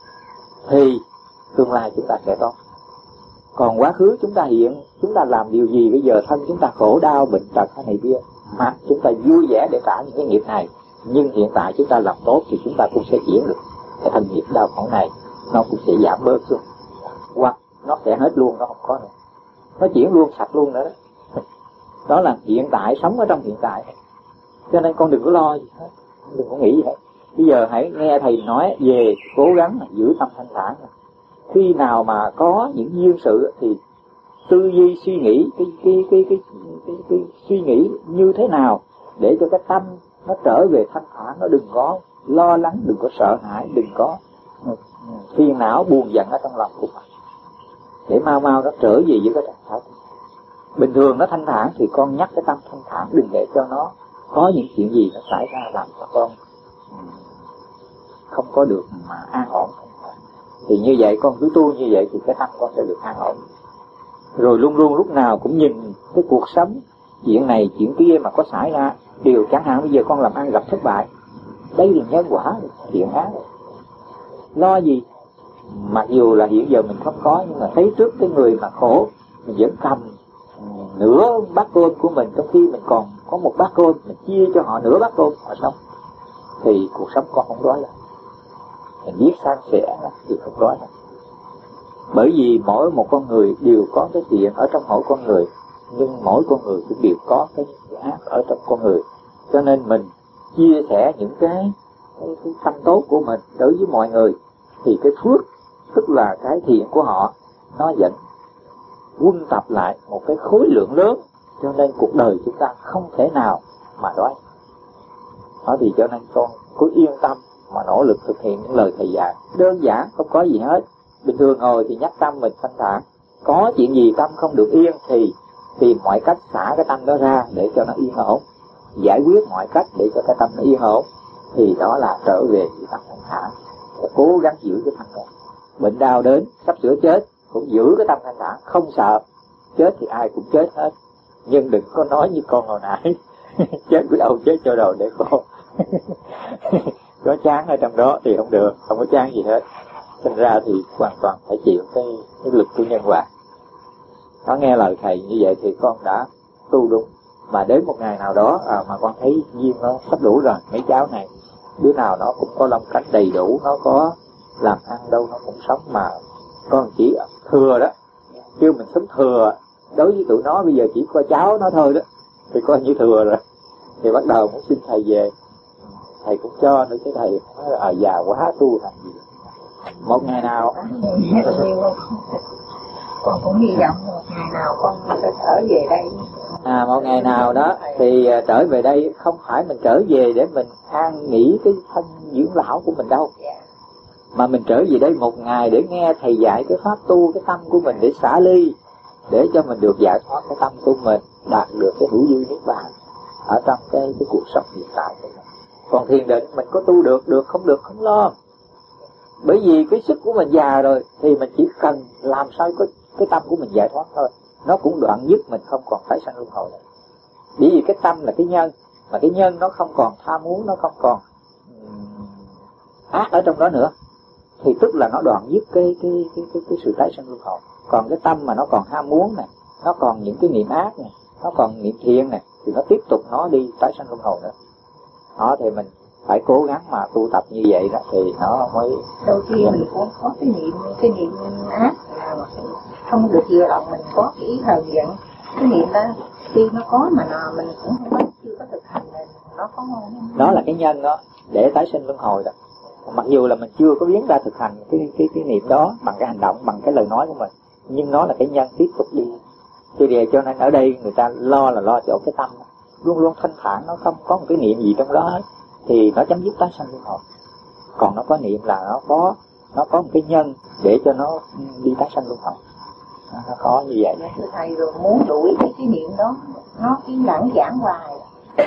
thì tương lai chúng ta sẽ tốt. Còn quá khứ chúng ta hiện, chúng ta làm điều gì bây giờ thân chúng ta khổ đau, bệnh tật hay này kia, mà chúng ta vui vẻ để trả những cái nghiệp này, nhưng hiện tại chúng ta làm tốt thì chúng ta cũng sẽ chuyển được cái thân nghiệp đau khổ này, nó cũng sẽ giảm bớt xuống, hoặc nó sẽ hết luôn, nó không có nữa, nó chuyển luôn, sạch luôn nữa đó. Đó là hiện tại, sống ở trong hiện tại. Cho nên con đừng có lo gì hết, đừng có nghĩ gì hết. Bây giờ hãy nghe thầy nói về cố gắng giữ tâm thanh thản. Khi nào mà có những duyên sự thì tư duy suy nghĩ cái cái cái cái, cái, cái, cái suy nghĩ như thế nào để cho cái tâm nó trở về thanh thản, nó đừng có lo lắng, đừng có sợ hãi, đừng có phiền não buồn giận ở trong lòng của mình, để mau mau nó trở về với cái trạng thái bình thường. Nó thanh thản thì con nhắc cái tâm thanh thản, đừng để cho nó có những chuyện gì nó xảy ra làm cho con không có được mà an ổn. Thì như vậy con cứ tu như vậy thì cái tâm con sẽ được an ổn. Rồi luôn luôn lúc nào cũng nhìn cái cuộc sống, chuyện này chuyện kia mà có xảy ra, điều chẳng hạn bây giờ con làm ăn gặp thất bại, đây là nhân quả thiện ác. Lo gì? Mặc dù là hiện giờ mình không có, nhưng mà thấy trước cái người mà khổ, mình vẫn cầm nửa bát cơm của mình, trong khi mình còn có một bát cơm, mình chia cho họ nửa bát cơm, họ sống. Thì cuộc sống con không đói đâu. Mình biết san sẻ thì không đói đâu. Bởi vì mỗi một con người đều có cái thiện ở trong mỗi con người, nhưng mỗi con người cũng đều có cái ác ở trong con người. Cho nên mình chia sẻ những cái, cái, cái tâm tốt của mình đối với mọi người, thì cái phước, tức là cái thiện của họ, nó vẫn quân tập lại một cái khối lượng lớn. Cho nên cuộc đời chúng ta không thể nào mà đói. Đó thì cho nên con cứ yên tâm mà nỗ lực thực hiện những lời thầy dạy. Đơn giản, không có gì hết. Bình thường ngồi thì nhắc tâm mình thanh thản. Có chuyện gì tâm không được yên thì tìm mọi cách xả cái tâm đó ra để cho nó yên ổn, giải quyết mọi cách để cho cái tâm nó yên ổn. Thì đó là trở về với tâm thanh thản. Cố gắng giữ cái tâm đó. Bệnh đau đến, sắp sửa chết, cũng giữ cái tâm thanh thản, không sợ. Chết thì ai cũng chết hết, nhưng đừng có nói như con hồi nãy chết của đâu chết cho đầu để con có chán ở trong đó thì không được, không có chán gì hết. Thành ra thì hoàn toàn phải chịu cái, cái lực của nhân quả. Nó nghe lời thầy như vậy thì con đã tu đúng. Mà đến một ngày nào đó à, mà con thấy duyên nó sắp đủ rồi, mấy cháu này đứa nào nó cũng có lông cánh đầy đủ, nó có làm ăn đâu nó cũng sống, mà con chỉ thừa đó, kêu mình sống thừa. Đối với tụi nó bây giờ chỉ có cháu nó thôi đó, thì coi như thừa rồi. Thì bắt đầu muốn xin thầy về, thầy cũng cho nữa, cái thầy nói là à, già quá tu thành gì. Một ngày nào con cũng hy vọng một ngày nào con sẽ trở về đây. À một ngày nào đó thì trở về đây, không phải mình trở về để mình an nghỉ cái thân dưỡng lão của mình đâu, mà mình trở về đây một ngày để nghe thầy dạy cái pháp tu cái tâm của mình, để xả ly, để cho mình được giải thoát cái tâm của mình, đạt được cái hữu dư niết bàn ở trong cái, cái cuộc sống hiện tại của mình. Còn thiền định mình có tu được, được không được không lo. Bởi vì cái sức của mình già rồi thì mình chỉ cần làm sao có cái tâm của mình giải thoát thôi. Nó cũng đoạn dứt, mình không còn tái sanh luân hồi nữa. Bởi vì cái tâm là cái nhân, mà cái nhân nó không còn tham muốn, nó không còn um, ác ở trong đó nữa, thì tức là nó đoạn dứt cái cái cái cái, cái sự tái sanh luân hồi. Còn cái tâm mà nó còn ham muốn này, nó còn những cái niệm ác này, nó còn niệm thiện này, thì nó tiếp tục nó đi tái sanh luân hồi nữa. Đó thì mình phải cố gắng mà tu tập như vậy đó thì nó mới. Đôi khi mình cũng có cái niệm cái niệm ác không được vừa lòng, mình có cái ý hờn giận, cái niệm đó khi nó có mà nó, mình cũng không có chưa có thực hành nên nó có ngon. Đó là cái nhân đó để tái sinh luân hồi đó. Mặc dù là mình chưa có biến ra thực hành cái cái cái niệm đó bằng cái hành động, bằng cái lời nói của mình, nhưng nó là cái nhân tiếp tục đi. Cho vậy cho nên ở đây người ta lo là lo chỗ cái tâm đó. Luôn luôn thanh thản, nó không có một cái niệm gì trong đó hết thì nó chấm dứt tái sanh luân hồi. Còn nó có niệm là nó có nó có một cái nhân để cho nó đi tái sanh luân hồi. Nó có như vậy. Thầy rồi muốn đuổi cái cái niệm đó, nó cứ lãng giảng hoài.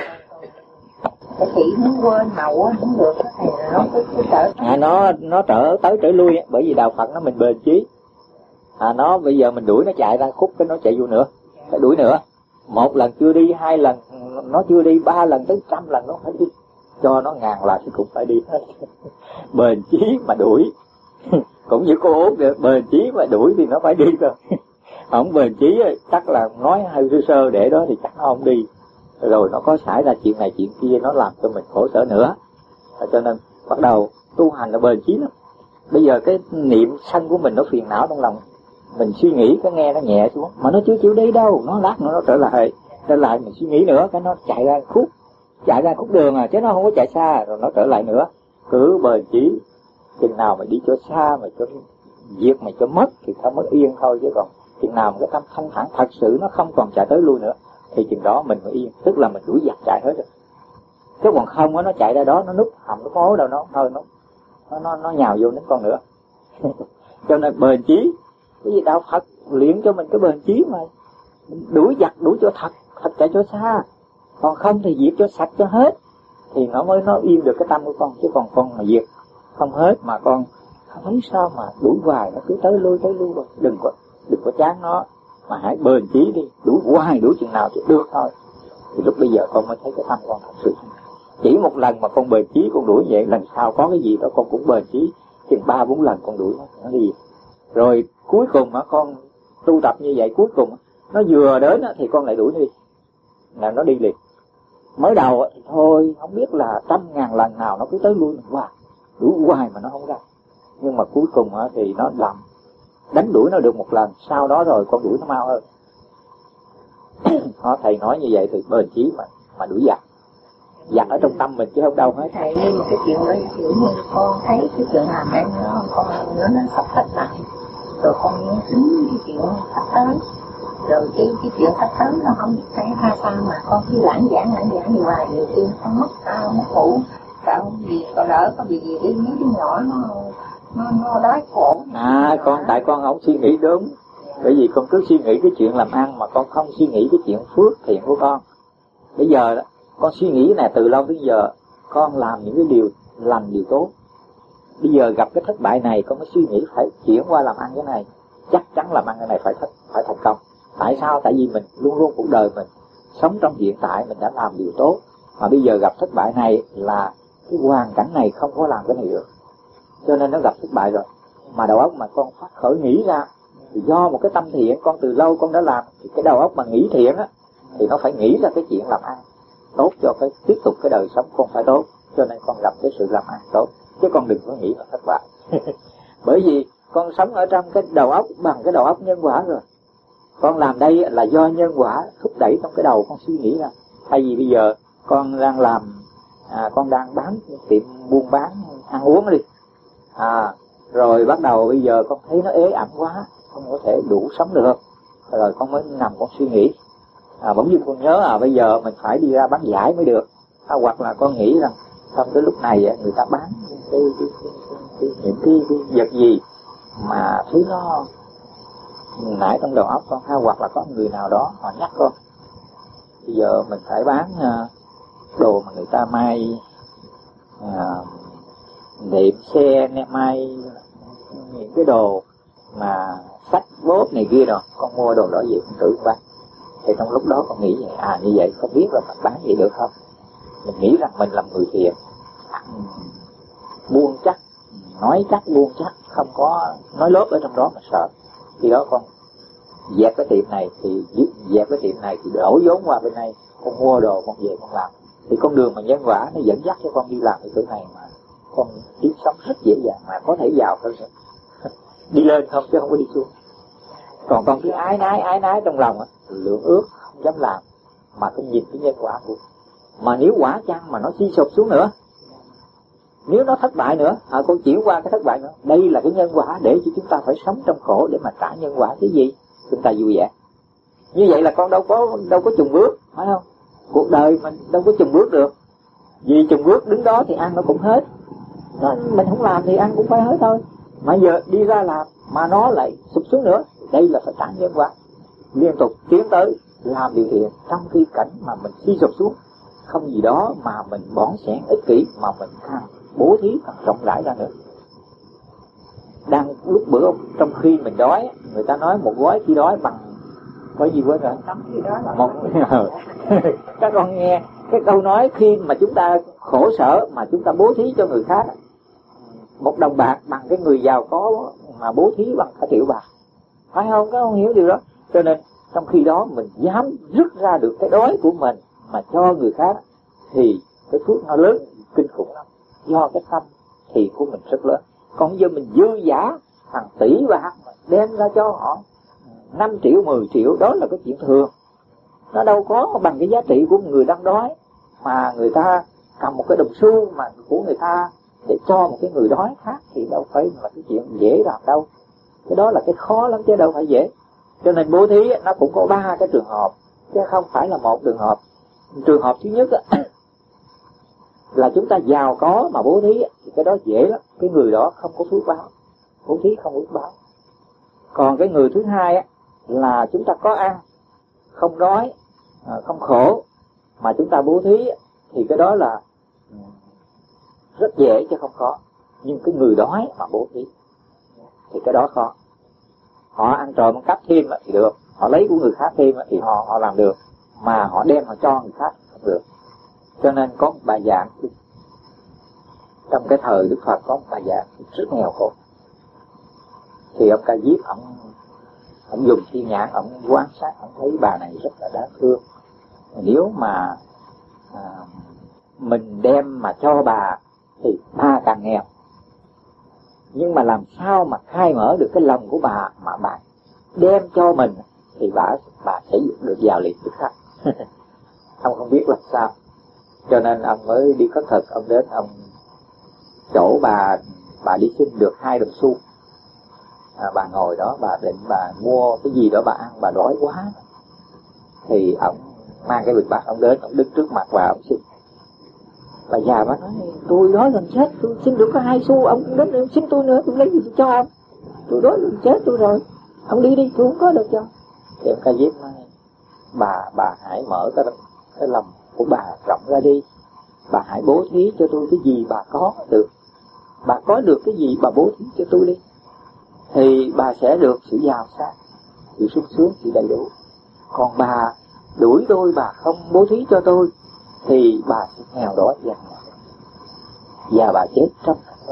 Cái chị muốn quên màu cũng được, thầy là nó cứ, cứ trở. À, nó nó trở tới trở lui, bởi vì đạo Phật nó mình bền chí. À, nó bây giờ mình đuổi nó chạy ra khúc cái nó chạy vô nữa, phải đuổi nữa. Một lần chưa đi, hai lần nó chưa đi, ba lần tới trăm lần nó phải đi, cho nó ngàn lần thì cũng phải đi hết. Bền chí mà đuổi cũng như cô Út được, bền chí mà đuổi thì nó phải đi thôi. Không bền chí chắc là nói hơi sơ sơ để đó thì chắc nó không đi. Rồi nó có xảy ra chuyện này chuyện kia, nó làm cho mình khổ sở nữa. Cho nên bắt đầu tu hành là bền chí lắm. Bây giờ cái niệm sân của mình nó phiền não trong lòng, mình suy nghĩ cái nghe nó nhẹ xuống mà nó chưa chịu đi đâu, nó lát nữa nó trở lại trở lại mình suy nghĩ nữa, cái nó chạy ra khúc chạy ra khúc đường à, chứ nó không có chạy xa, rồi nó trở lại nữa. Cứ bền chí, chừng nào mày đi cho xa, mày cho diệt, mày cho mất thì nó mới yên thôi. Chứ còn chừng nào mà cái tâm thanh thản thật sự nó không còn chạy tới lui nữa thì chừng đó mình mới yên, tức là mình đuổi giặc chạy hết rồi. Chứ còn không á, nó chạy ra đó nó núp hầm nó hố đâu, nó thôi nó nó nó, nó nhào vô đến con nữa. Cho nên bền chí, cái gì đạo Phật luyện cho mình cái bền chí mà đuổi giặc đuổi cho thật, thật chạy cho xa, còn không thì diệt cho sạch cho hết thì nó mới nó yên được cái tâm của con. Chứ còn con mà diệt không hết mà con thấy sao mà đuổi hoài nó cứ tới lui tới lui, đừng có đừng có chán nó, mà hãy bền chí đi, đuổi hoài đuổi chừng nào thì được thôi. Thì lúc bây giờ con mới thấy cái tâm con thật sự. Chỉ một lần mà con bền chí con đuổi vậy, lần sau có cái gì đó con cũng bền chí chừng ba bốn lần con đuổi nó, nó đi. Rồi cuối cùng mà con tu tập như vậy, cuối cùng nó vừa đến thì con lại đuổi nó đi, là nó đi liền. Mới đầu thì thôi không biết là trăm ngàn lần nào nó cứ tới lui mình hoài, đuổi hoài mà nó không ra. Nhưng mà cuối cùng thì nó làm đánh đuổi nó được một lần, sau đó rồi con đuổi nó mau hơn. Họ thầy nói như vậy thì bền chí mà mà đuổi giặc giặc ở trong tâm mình chứ không đâu hết. Thầy nhưng mà cái chuyện đó kiểu như con thấy cái chuyện làm ăn nó con nó nó sắp hết lại, rồi con nhớ tính cái chuyện sắp tới, rồi cái cái chuyện sắp tới nó không thấy ra sao mà con cứ lãng giảng lãng giảng như hoài, nhiều khi con mất sao mất ngủ, sợ gì còn lỡ có bị gì đi mấy đứa nhỏ nó nó nó đói khổ. À con tại con không suy nghĩ đúng, bởi vì con cứ suy nghĩ cái chuyện làm ăn mà con không suy nghĩ cái chuyện phước thiện của con. Bây giờ đó con suy nghĩ này từ lâu đến giờ con làm những cái điều lành điều tốt. Bây giờ gặp cái thất bại này con mới suy nghĩ phải chuyển qua làm ăn cái này, chắc chắn làm ăn cái này phải thất, phải thành công. Tại sao? Tại vì mình luôn luôn cuộc đời mình sống trong hiện tại mình đã làm điều tốt, mà bây giờ gặp thất bại này là cái hoàn cảnh này không có làm cái này được, cho nên nó gặp thất bại rồi. Mà đầu óc mà con phát khởi nghĩ ra thì do một cái tâm thiện con từ lâu con đã làm, thì cái đầu óc mà nghĩ thiện á thì nó phải nghĩ ra cái chuyện làm ăn tốt cho cái tiếp tục cái đời sống con phải tốt, cho nên con gặp cái sự làm ăn tốt, chứ con đừng có nghĩ là thất bại. Bởi vì con sống ở trong cái đầu óc bằng cái đầu óc nhân quả rồi, con làm đây là do nhân quả thúc đẩy trong cái đầu con suy nghĩ ra. Thay vì bây giờ con đang làm à, con đang bán tiệm buôn bán ăn uống đi à, rồi bắt đầu bây giờ con thấy nó ế ẩm quá, không có thể đủ sống được, rồi con mới nằm con suy nghĩ à, bỗng nhiên con nhớ à bây giờ mình phải đi ra bán giải mới được à, hoặc là con nghĩ rằng trong cái lúc này người ta bán cái, cái, cái, cái, những cái, cái vật gì mà thấy nó nãy trong đầu óc con, ha, hoặc là có người nào đó họ nhắc con bây giờ mình phải bán uh, đồ mà người ta may uh, đệm xe, may những cái đồ mà sách bốt này kia rồi, con mua đồ đó về con tự bán. Thì trong lúc đó con nghĩ vậy, à như vậy không biết là mình bán vậy được không. Mình nghĩ rằng mình làm người thiện, buông chắc, nói chắc buông chắc, không có nói lốp ở trong đó mà sợ. Khi đó con dẹp cái tiệm này thì dẹp cái tiệm này thì đổ vốn qua bên này, con mua đồ con về con làm. Thì con đường mà nhân quả nó dẫn dắt cho con đi làm cái chỗ này mà con kiếm sống rất dễ dàng, mà có thể giàu hơn nữa. Đi lên không chứ không có đi xuống. Còn con cứ ái nái ái nái trong lòng á, lượng ước không dám làm, mà không nhìn cái nhân quả của. Mà nếu quả chăng mà nó suy sụp xuống nữa, nếu nó thất bại nữa, à, con chuyển qua cái thất bại nữa, đây là cái nhân quả để cho chúng ta phải sống trong khổ để mà trả nhân quả cái gì chúng ta vui vẻ. Như vậy là con đâu có đâu có chùng bước, phải không? Cuộc đời mình đâu có chùng bước được, vì chùng bước đứng đó thì ăn nó cũng hết, nó, mình không làm thì ăn cũng phải hết thôi. Mà giờ đi ra làm mà nó lại sụp xuống nữa, đây là phải trả nhân quả. Liên tục tiến tới làm điều thiện trong khi cảnh mà mình suy sụp xuống, không gì đó mà mình bỏng sẻn ích kỷ, mà mình càng bố thí càng rộng rãi ra nữa. Đang lúc bữa trong khi mình đói, người ta nói một gói khi đói bằng có gì quên rồi một các con nghe cái câu nói khi mà chúng ta khổ sở mà chúng ta bố thí cho người khác, một đồng bạc bằng cái người giàu có mà bố thí bằng cả triệu bạc, phải không? Các con hiểu điều đó. Cho nên trong khi đó mình dám rút ra được cái đói của mình mà cho người khác thì cái phước nó lớn kinh khủng lắm, do cái tâm thì của mình rất lớn. Còn giờ mình dư giả hàng tỷ bạc mà đem ra cho họ năm triệu, mười triệu, đó là cái chuyện thường. Nó đâu có bằng cái giá trị của người đang đói. Mà người ta cầm một cái đồng xu mà của người ta để cho một cái người đói khác thì đâu phải là cái chuyện dễ làm đâu. Cái đó là cái khó lắm chứ đâu phải dễ. Cho nên bố thí nó cũng có ba cái trường hợp, chứ không phải là một trường hợp. Trường hợp thứ nhất là chúng ta giàu có mà bố thí thì cái đó dễ lắm, cái người đó không có phước báo, bố thí không có phước báo. Còn cái người thứ hai á, là chúng ta có ăn, không đói, không khổ mà chúng ta bố thí thì cái đó là rất dễ chứ không khó. Nhưng cái người đói mà bố thí thì cái đó khó. Họ ăn trộm ăn cắp thêm thì được, họ lấy của người khác thêm thì họ họ làm được, mà họ đem họ cho người khác không được. Cho nên có một bà già trong cái thời Đức Phật, có một bà già rất nghèo khổ. Thì ông Ca Diếp ông ông dùng thiên nhãn ông quan sát, ông thấy bà này rất là đáng thương. Nếu mà à, mình đem mà cho bà thì bà càng nghèo. Nhưng mà làm sao mà khai mở được cái lòng của bà mà bà đem cho mình thì bà bà sẽ được giàu liền tức khắc. Ông không biết làm sao. Cho nên ông mới đi khất thực, ông đến ông chỗ bà bà đi xin được hai đồng xu. À, bà ngồi đó, bà định bà mua cái gì đó bà ăn, bà đói quá. Thì ông mang cái bịch bát, ông đến, ông đứng trước mặt bà, ông xin. Bà già bà nói, tôi đói gần chết, tôi xin được có hai xu, ông đến ông xin tôi nữa, tôi lấy gì cho ông. Tôi đói gần chết tôi rồi, ông đi đi, tôi không có được cho. Thì ông Ca Diếp nói, bà bà hãy mở cái, cái lòng của bà rộng ra đi. Bà hãy bố thí cho tôi cái gì bà có được. Bà có được cái gì bà bố thí cho tôi đi. Thì bà sẽ được sự giàu sang, sự sung sướng, sự đầy đủ. Còn bà đuổi tôi, bà không bố thí cho tôi thì bà sẽ nghèo đói và và bà chết trong đó.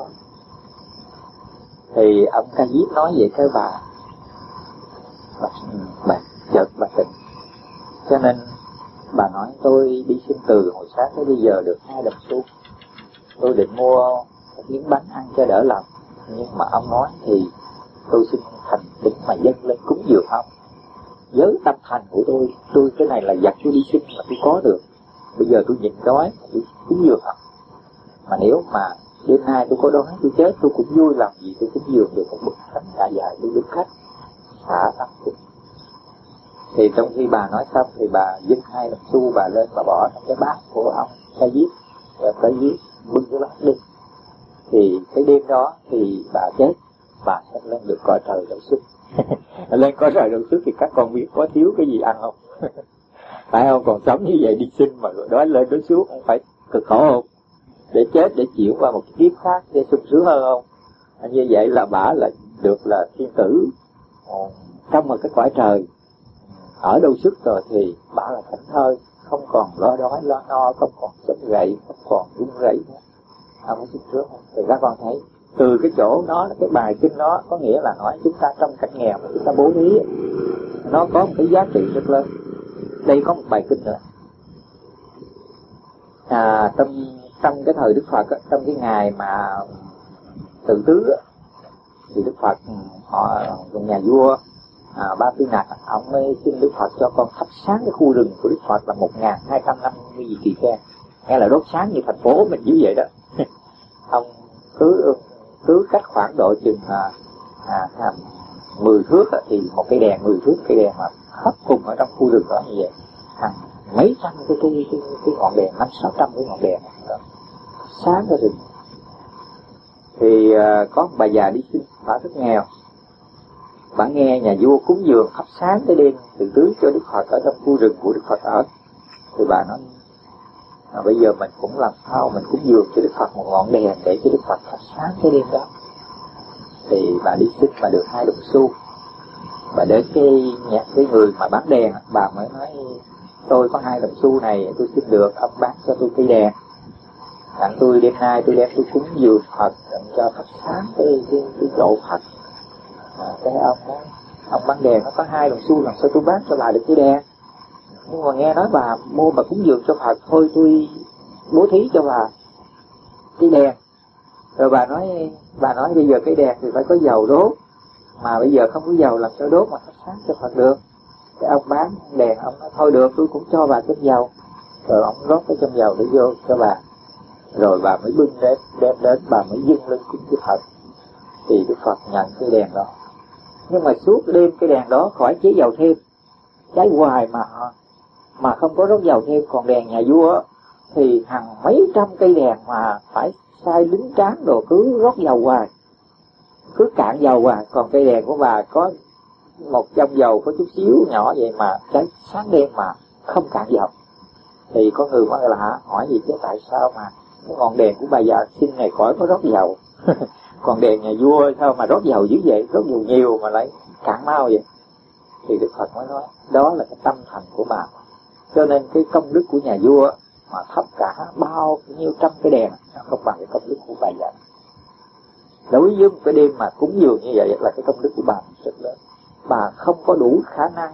Thì ông Ca Diếp nói vậy cái bà bà, bà chợt bà tỉnh. Cho nên bà nói tôi đi xin từ hồi sáng tới bây giờ được hai đồng xu. Tôi định mua một miếng bánh ăn cho đỡ lòng, nhưng mà ông nói thì tôi xin thành kính mà dâng lên cúng dường ông. Với tâm thành của tôi, tôi cái này là vật tôi đi xin mà tôi có được. Bây giờ tôi nhịn đói mà tôi cúng dường ông. Mà nếu mà đêm nay tôi có đói tôi chết, tôi cũng vui lòng gì tôi cúng dường được một bức bánh dạ dài tôi đứng khách xả tâm tôi. Thì trong khi bà nói xong thì bà dâng hai đồng xu bà lên, bà bỏ trong cái bát của ông Ca Diếp, và Ca Diếp bưng cái bát đi. Thì cái đêm đó thì bà chết, bà sẽ lên được cõi trời đậu xuất. Lên cõi trời đậu xuất thì các con biết có thiếu cái gì ăn không? Phải không? Còn sống như vậy đi xin mà đói lên đói xuống không phải cực khổ không? Để chết để chuyển qua một cái kiếp khác để sung sướng hơn không? Như vậy là bà là được là thiên tử trong một cái cõi trời ở đâu xuất rồi thì bà là thảnh thơi, không còn lo đói lo no, không còn sống gậy, không còn run rẩy nữa. Không có sung sướng không? Thì các con thấy từ cái chỗ nó, cái bài kinh đó có nghĩa là nói chúng ta trong cảnh nghèo mà chúng ta bố thí, nó có một cái giá trị rất lớn. Đây có một bài kinh nữa à, trong trong cái thời Đức Phật á, trong cái ngày mà Tự Tứ á, thì Đức Phật họ nhà vua à, Ba Tư Nặc, ông mới xin Đức Phật cho con thắp sáng cái khu rừng của Đức Phật là một nghìn hai trăm năm mươi gì kỳ khe, nghe là đốt sáng như thành phố mình như vậy đó. Ông cứ cứ cách khoảng độ chừng à, à, à, mười thước á, thì một cái đèn mười thước, cái đèn mà khắp cùng ở trong khu rừng đó như vậy, hàng mấy trăm cái cái cái, cái ngọn đèn, năm sáu trăm cái ngọn đèn đó, sáng cái rừng. Thì à, có một bà già đi xin, bà rất nghèo, bà nghe nhà vua cúng dường thắp sáng cái đêm Tự Tứ cho Đức Phật ở trong khu rừng của Đức Phật ở, thì bà nói à, bây giờ mình cũng làm sao mình cúng dường cho Đức Phật một ngọn đèn để cho Đức Phật thắp sáng cái đêm đó. Thì bà đi xin, bà được hai đồng xu. Bà đến cái nhà cái người mà bán đèn, bà mới nói tôi có hai đồng xu này, tôi xin được ông bán cho tôi cây đèn, đặng tôi đêm nay tôi đem tôi cúng dường Phật, đặng cho thắp sáng cái cái cái chỗ Phật. À, cái ông đó, ông bán đèn nó có hai đồng xu, làm sao tôi bán cho bà được cái đèn? Nhưng mà nghe nói bà mua bà cúng dường cho Phật, thôi tôi bố thí cho bà cái đèn. Rồi bà nói bà nói bây giờ cái đèn thì phải có dầu đốt, mà bây giờ không có dầu làm sao đốt mà thắp sáng cho Phật được. Cái ông bán đèn ông nói thôi được, tôi cũng cho bà cái dầu. Rồi ông rót cái trong dầu để vô cho bà. Rồi bà mới bưng đến đem đến bà mới dâng lên cúng cho Phật. Thì Đức Phật nhận cái đèn đó. Nhưng mà suốt đêm cái đèn đó khỏi chế dầu thêm, cháy hoài mà mà không có rót dầu thêm. Còn đèn nhà vua thì hàng mấy trăm cây đèn mà phải sai lính tráng đồ cứ rót dầu hoài, cứ cạn dầu hoài. Còn cây đèn của bà có một trong dầu có chút xíu nhỏ vậy mà cháy sáng đêm mà không cạn dầu. Thì có người mới lạ hỏi gì chứ tại sao mà cái ngọn đèn của bà già xin này khỏi có rót dầu còn đèn nhà vua sao mà rót dầu dữ vậy, rót dầu nhiều mà lại cạn mau vậy? Thì Đức Phật mới nói đó là cái tâm thành của bà. Cho nên cái công đức của nhà vua mà thắp cả bao nhiêu trăm cái đèn nó không bằng cái công đức của bà già. Đối với một cái đêm mà cúng dường như vậy là cái công đức của bà rất lớn. Bà không có đủ khả năng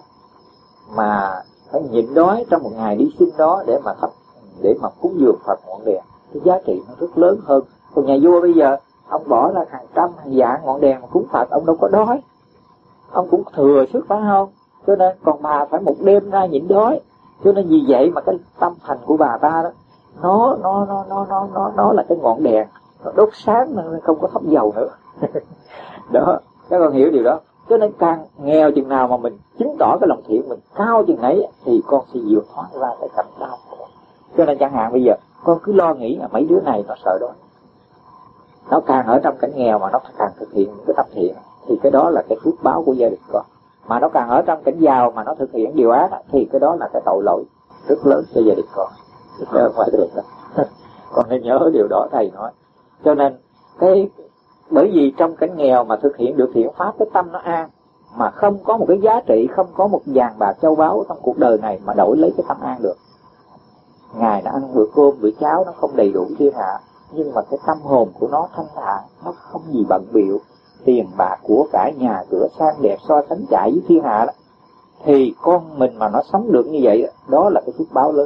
mà phải nhịn đói trong một ngày đi xin đó để mà thắp, để mà cúng dường Phật ngọn đèn. Cái giá trị nó rất lớn hơn. Còn nhà vua bây giờ ông bỏ ra hàng trăm hàng vạn ngọn đèn mà cúng Phật, ông đâu có đói, ông cũng thừa sức phải không? Cho nên còn bà phải một đêm ra nhịn đói. Cho nên vì vậy mà cái tâm thành của bà ta đó, nó nó nó nó nó nó nó là cái ngọn đèn, nó đốt sáng, nó không có thắp dầu nữa. Đó, các con hiểu điều đó. Cho nên càng nghèo chừng nào mà mình chứng tỏ cái lòng thiện mình cao chừng nấy thì con sẽ vượt thoát ra cái cảnh đau khổ. Cho nên chẳng hạn bây giờ con cứ lo nghĩ là mấy đứa này nó sợ đói, nó càng ở trong cảnh nghèo mà nó càng thực hiện những cái tập thiện thì cái đó là cái phước báo của gia đình con. Mà nó càng ở trong cảnh giàu mà nó thực hiện điều ác thì cái đó là cái tội lỗi rất lớn cho gia đình con. Đó không phải được đâu. Con nên nhớ điều đó thầy nói. Cho nên cái bởi vì trong cảnh nghèo mà thực hiện được thiện pháp, cái tâm nó an, mà không có một cái giá trị, không có một vàng bạc châu báu trong cuộc đời này mà đổi lấy cái tâm an được. Ngài đã ăn bữa cơm bữa cháo nó không đầy đủ thiên hạ, nhưng mà cái tâm hồn của nó thanh thản, nó không gì bận bịu, tiền bạc của cải nhà cửa sang đẹp so sánh chạy với thiên hạ đó. Thì con mình mà nó sống được như vậy, đó là cái phước báo lớn.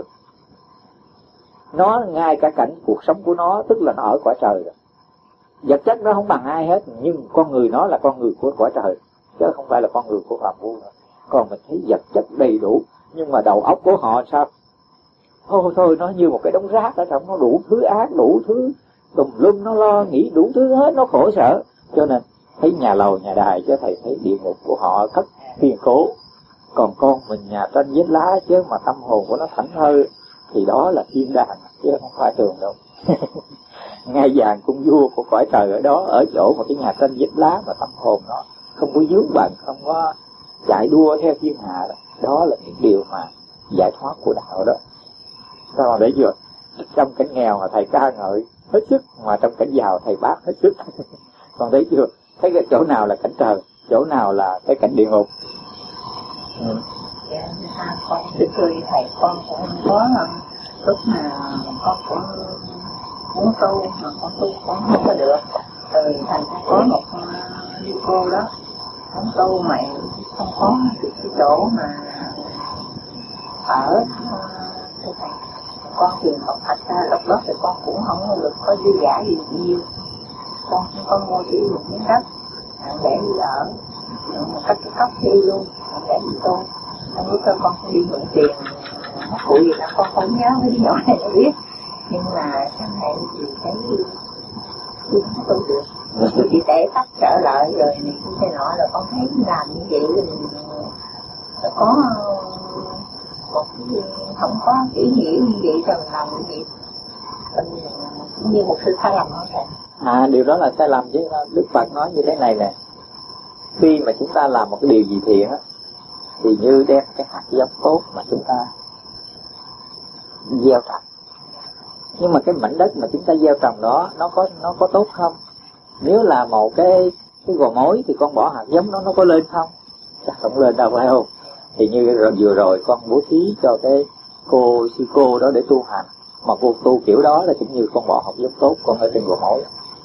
Nó ngay cả cảnh cuộc sống của nó, tức là nó ở cõi trời rồi. Vật chất nó không bằng ai hết, nhưng con người nó là con người của cõi trời, chứ không phải là con người của phàm phu nữa. Còn mình thấy vật chất đầy đủ, nhưng mà đầu óc của họ sao? Thôi thôi, nó như một cái đống rác ở trong, nó đủ thứ ác, đủ thứ tùm lum, nó lo nghĩ đủ thứ hết, nó khổ sở. Cho nên thấy nhà lầu nhà đài chứ thầy thấy địa ngục của họ cất kiên cố. Còn con mình nhà tranh vết lá chứ mà tâm hồn của nó thảnh thơi thì đó là thiên đàng chứ không phải thường đâu. Ngai vàng cung vua của cõi trời ở đó, ở chỗ một cái nhà tranh vết lá mà tâm hồn nó không có vướng bận, không có chạy đua theo thiên hạ. Đó, đó là những điều mà giải thoát của đạo đó. Sao mà để chưa? Trong cảnh nghèo mà thầy ca ngợi hết sức, mà trong cảnh giàu thầy bác hết sức. Còn thấy chưa? Thấy cái chỗ nào là cảnh trời, chỗ nào là cái cảnh địa ngục. Ừ. Dạ, con thưa thầy, con cũng có lúc mà con cũng muốn tu mà con tu cũng không có được. Rồi thành có một đi cô đó, không tu mà không có cái chỗ mà ở, thưa thầy, con truyền Phật thật ra lúc đó thì con cũng không được có dư giả gì nhiều. Con con mua chỉ một miếng đất để đi ở, cắt cái cốc đi luôn để đi tôi. Anh lúc đó con không đi mượn tiền mất cụ gì đó con không nhớ mấy cái nhỏ này nó biết, nhưng mà sau này thì thấy tôi không tu được, tôi chỉ để tắt trở lại rồi này cái nọ là con thấy làm như vậy là có một cái không có ý nghĩa như vậy rồi mình làm như vậy cũng như một sự sai lầm thôi. À, điều đó là sai lầm chứ. Đức Phật nói như thế này nè, khi mà chúng ta làm một cái điều gì thiện á, thì như đem cái hạt giống tốt mà chúng ta gieo trồng. Nhưng mà cái mảnh đất mà chúng ta gieo trồng đó nó có nó có tốt không? Nếu là một cái cái gò mối thì con bỏ hạt giống đó nó có lên không? Chắc không lên đâu, phải không? Thì như rồi, vừa rồi con bố thí cho cái cô sư cô đó để tu hành, mà cô tu kiểu đó là cũng như con bỏ hạt giống tốt con ở trên gò mối.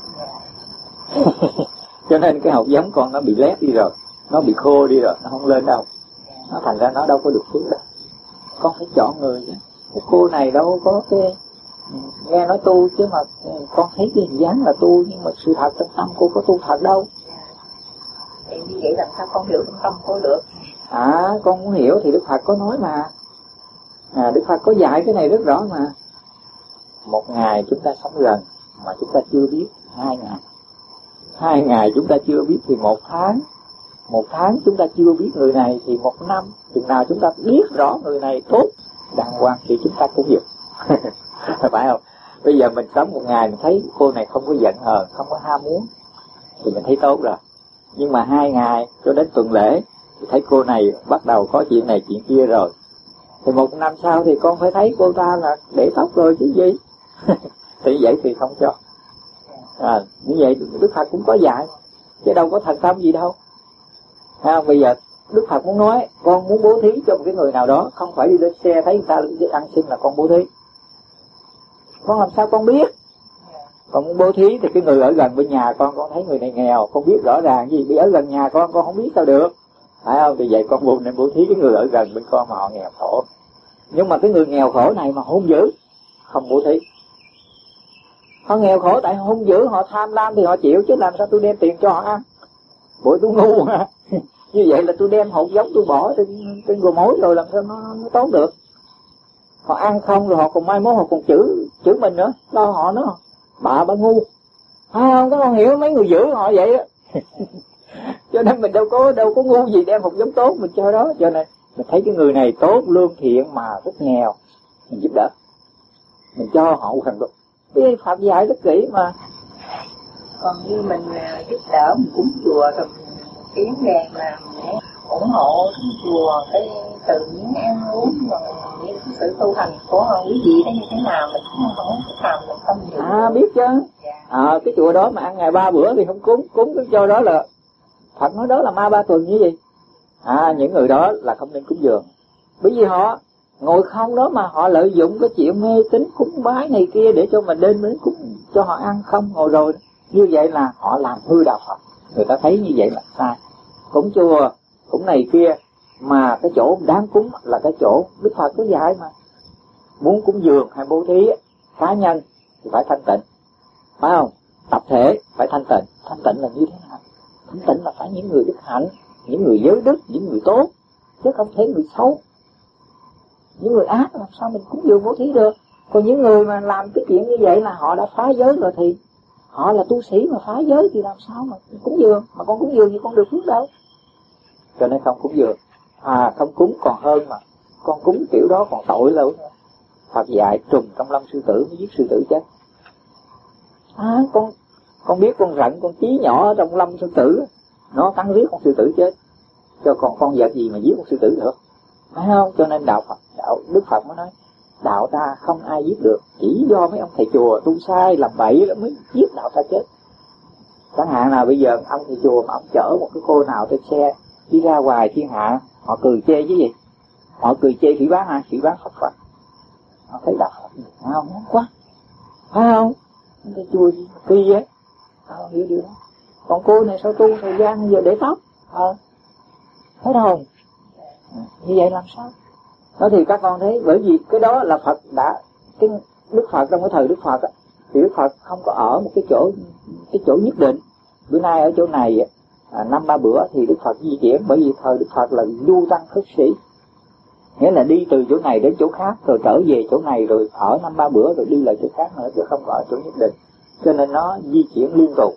Cho nên cái hạt giống con nó bị lép đi rồi, nó bị khô đi rồi, nó không lên đâu. Nó thành ra nó đâu có được phước đâu. Con phải chọn người chứ. Cái cô này đâu có cái nghe nói tu, chứ mà con thấy cái hình dáng là tu, nhưng mà sự thật trong tâm cô có tu thật đâu. Thì như vậy làm sao con hiểu trong tâm cô được? À, con muốn hiểu thì Đức Phật có nói mà. À, Đức Phật có dạy cái này rất rõ mà. Một ngày chúng ta sống gần mà chúng ta chưa biết, hai ngày. Hai ngày chúng ta chưa biết thì một tháng. Một tháng chúng ta chưa biết người này thì một năm. Chừng nào chúng ta biết rõ người này tốt, đàng hoàng thì chúng ta cũng hiểu. Phải không? Bây giờ mình sống một ngày mình thấy cô này không có giận hờn, không có ham muốn, thì mình thấy tốt rồi. Nhưng mà hai ngày cho đến tuần lễ thì thấy cô này bắt đầu có chuyện này chuyện kia rồi, thì một năm sau thì con phải thấy cô ta là để tóc rồi chứ gì. Thì vậy thì không cho. À, như vậy Đức Phật cũng có dạy, chứ đâu có thần thông gì đâu. À, bây giờ Đức Phật muốn nói con muốn bố thí cho một cái người nào đó, không phải đi lên xe thấy người ta ăn xin là con bố thí. Con làm sao con biết? Con muốn bố thí thì cái người ở gần bên nhà con, con thấy người này nghèo, con biết rõ ràng gì, đi ở gần nhà con, con không biết sao được, phải không? Thì vậy con buồn nên bố thí cái người ở gần bên con mà họ nghèo khổ. Nhưng mà cái người nghèo khổ này mà hung dữ, không bố thí. Họ nghèo khổ tại họ hung dữ, họ tham lam thì họ chịu, chứ làm sao tôi đem tiền cho họ ăn? Bội tôi ngu hả? Như vậy là tôi đem hột giống tôi bỏ trên, trên gồ mối rồi làm sao nó, nó tốt được? Họ ăn không rồi họ còn mai mốt họ còn chửi chửi mình nữa, lo họ nữa. Bà bà ngu, phải không? Các con hiểu mấy người giữ họ vậy á. Cho nên mình đâu có đâu có ngu gì đem hột giống tốt mình cho đó. Cho nên mình thấy cái người này tốt, lương thiện mà rất nghèo, mình giúp đỡ, mình cho họ thành công. Cái Phật dạy rất kỹ mà. Còn như mình giúp đỡ mình cúng chùa rồi cái vấn đề mà ủng hộ chùa cái từ những ăn uống và những sự tu hành của quý vị đó như thế nào mình cũng không có làm được tâm nhiều. À biết chứ. À, cái chùa đó mà ăn ngày ba bữa thì không cúng, cúng cái cho đó là Phật nói đó là ma ba tuần như gì. À, những người đó là không nên cúng dường, bởi vì họ ngồi không đó mà họ lợi dụng cái chuyện mê tín cúng bái này kia để cho mình đến đến cúng cho họ ăn không ngồi rồi. Như vậy là họ làm hư đạo Phật. Người ta thấy như vậy là sai. Cúng chùa, cúng này kia, mà cái chỗ đáng cúng là cái chỗ Đức Phật có dạy mà. Muốn cúng dường hay bố thí cá nhân thì phải thanh tịnh, phải không? Tập thể phải thanh tịnh. Thanh tịnh là như thế nào? Thanh tịnh là phải những người đức hạnh, những người giới đức, những người tốt, chứ không thể người xấu. Những người ác làm sao mình cúng dường bố thí được? Còn những người mà làm cái chuyện như vậy là họ đã phá giới rồi, thì họ là tu sĩ mà phá giới thì làm sao mà cúng dường? Mà con cúng dường thì con được phước đâu. Cho nên không cúng dường. À, không cúng còn hơn mà. Con cúng kiểu đó còn tội lâu nữa. Phật dạy trùng trong lâm sư tử mới giết sư tử chết. À, con con biết con rận, con chí nhỏ ở trong lâm sư tử, nó cắn giết con sư tử chết. Cho con con vật gì mà giết con sư tử được? Phải không? Cho nên đạo Phật, đạo Đức Phật mới nói đạo ta không ai giết được, chỉ do mấy ông thầy chùa tu sai làm bậy đó mới giết đạo ta chết. Chẳng hạn là bây giờ ông thầy chùa mà ông chở một cái cô nào trên xe đi ra ngoài thiên hạ, họ cười chê chứ gì? Họ cười chê phỉ báng ai? Phỉ báng Phật Phật. Họ thấy đạo Phật phải không? Ngán quá, phải không? Thầy chùa gì mà kỳ vậy? Họ hiểu điều đó. Còn cô này sao tu thời gian giờ để tóc? Ờ, thấy không? Như vậy làm sao? Đó thì các con thấy, bởi vì cái đó là Phật đã cái Đức Phật trong cái thời Đức Phật á, thì Đức Phật không có ở một cái chỗ cái chỗ nhất định. Bữa nay ở chỗ này à, năm ba bữa thì Đức Phật di chuyển, bởi vì thời Đức Phật là du tăng khất sĩ, nghĩa là đi từ chỗ này đến chỗ khác rồi trở về chỗ này rồi ở năm ba bữa rồi đi lại chỗ khác nữa, chứ không có ở chỗ nhất định, cho nên nó di chuyển liên tục.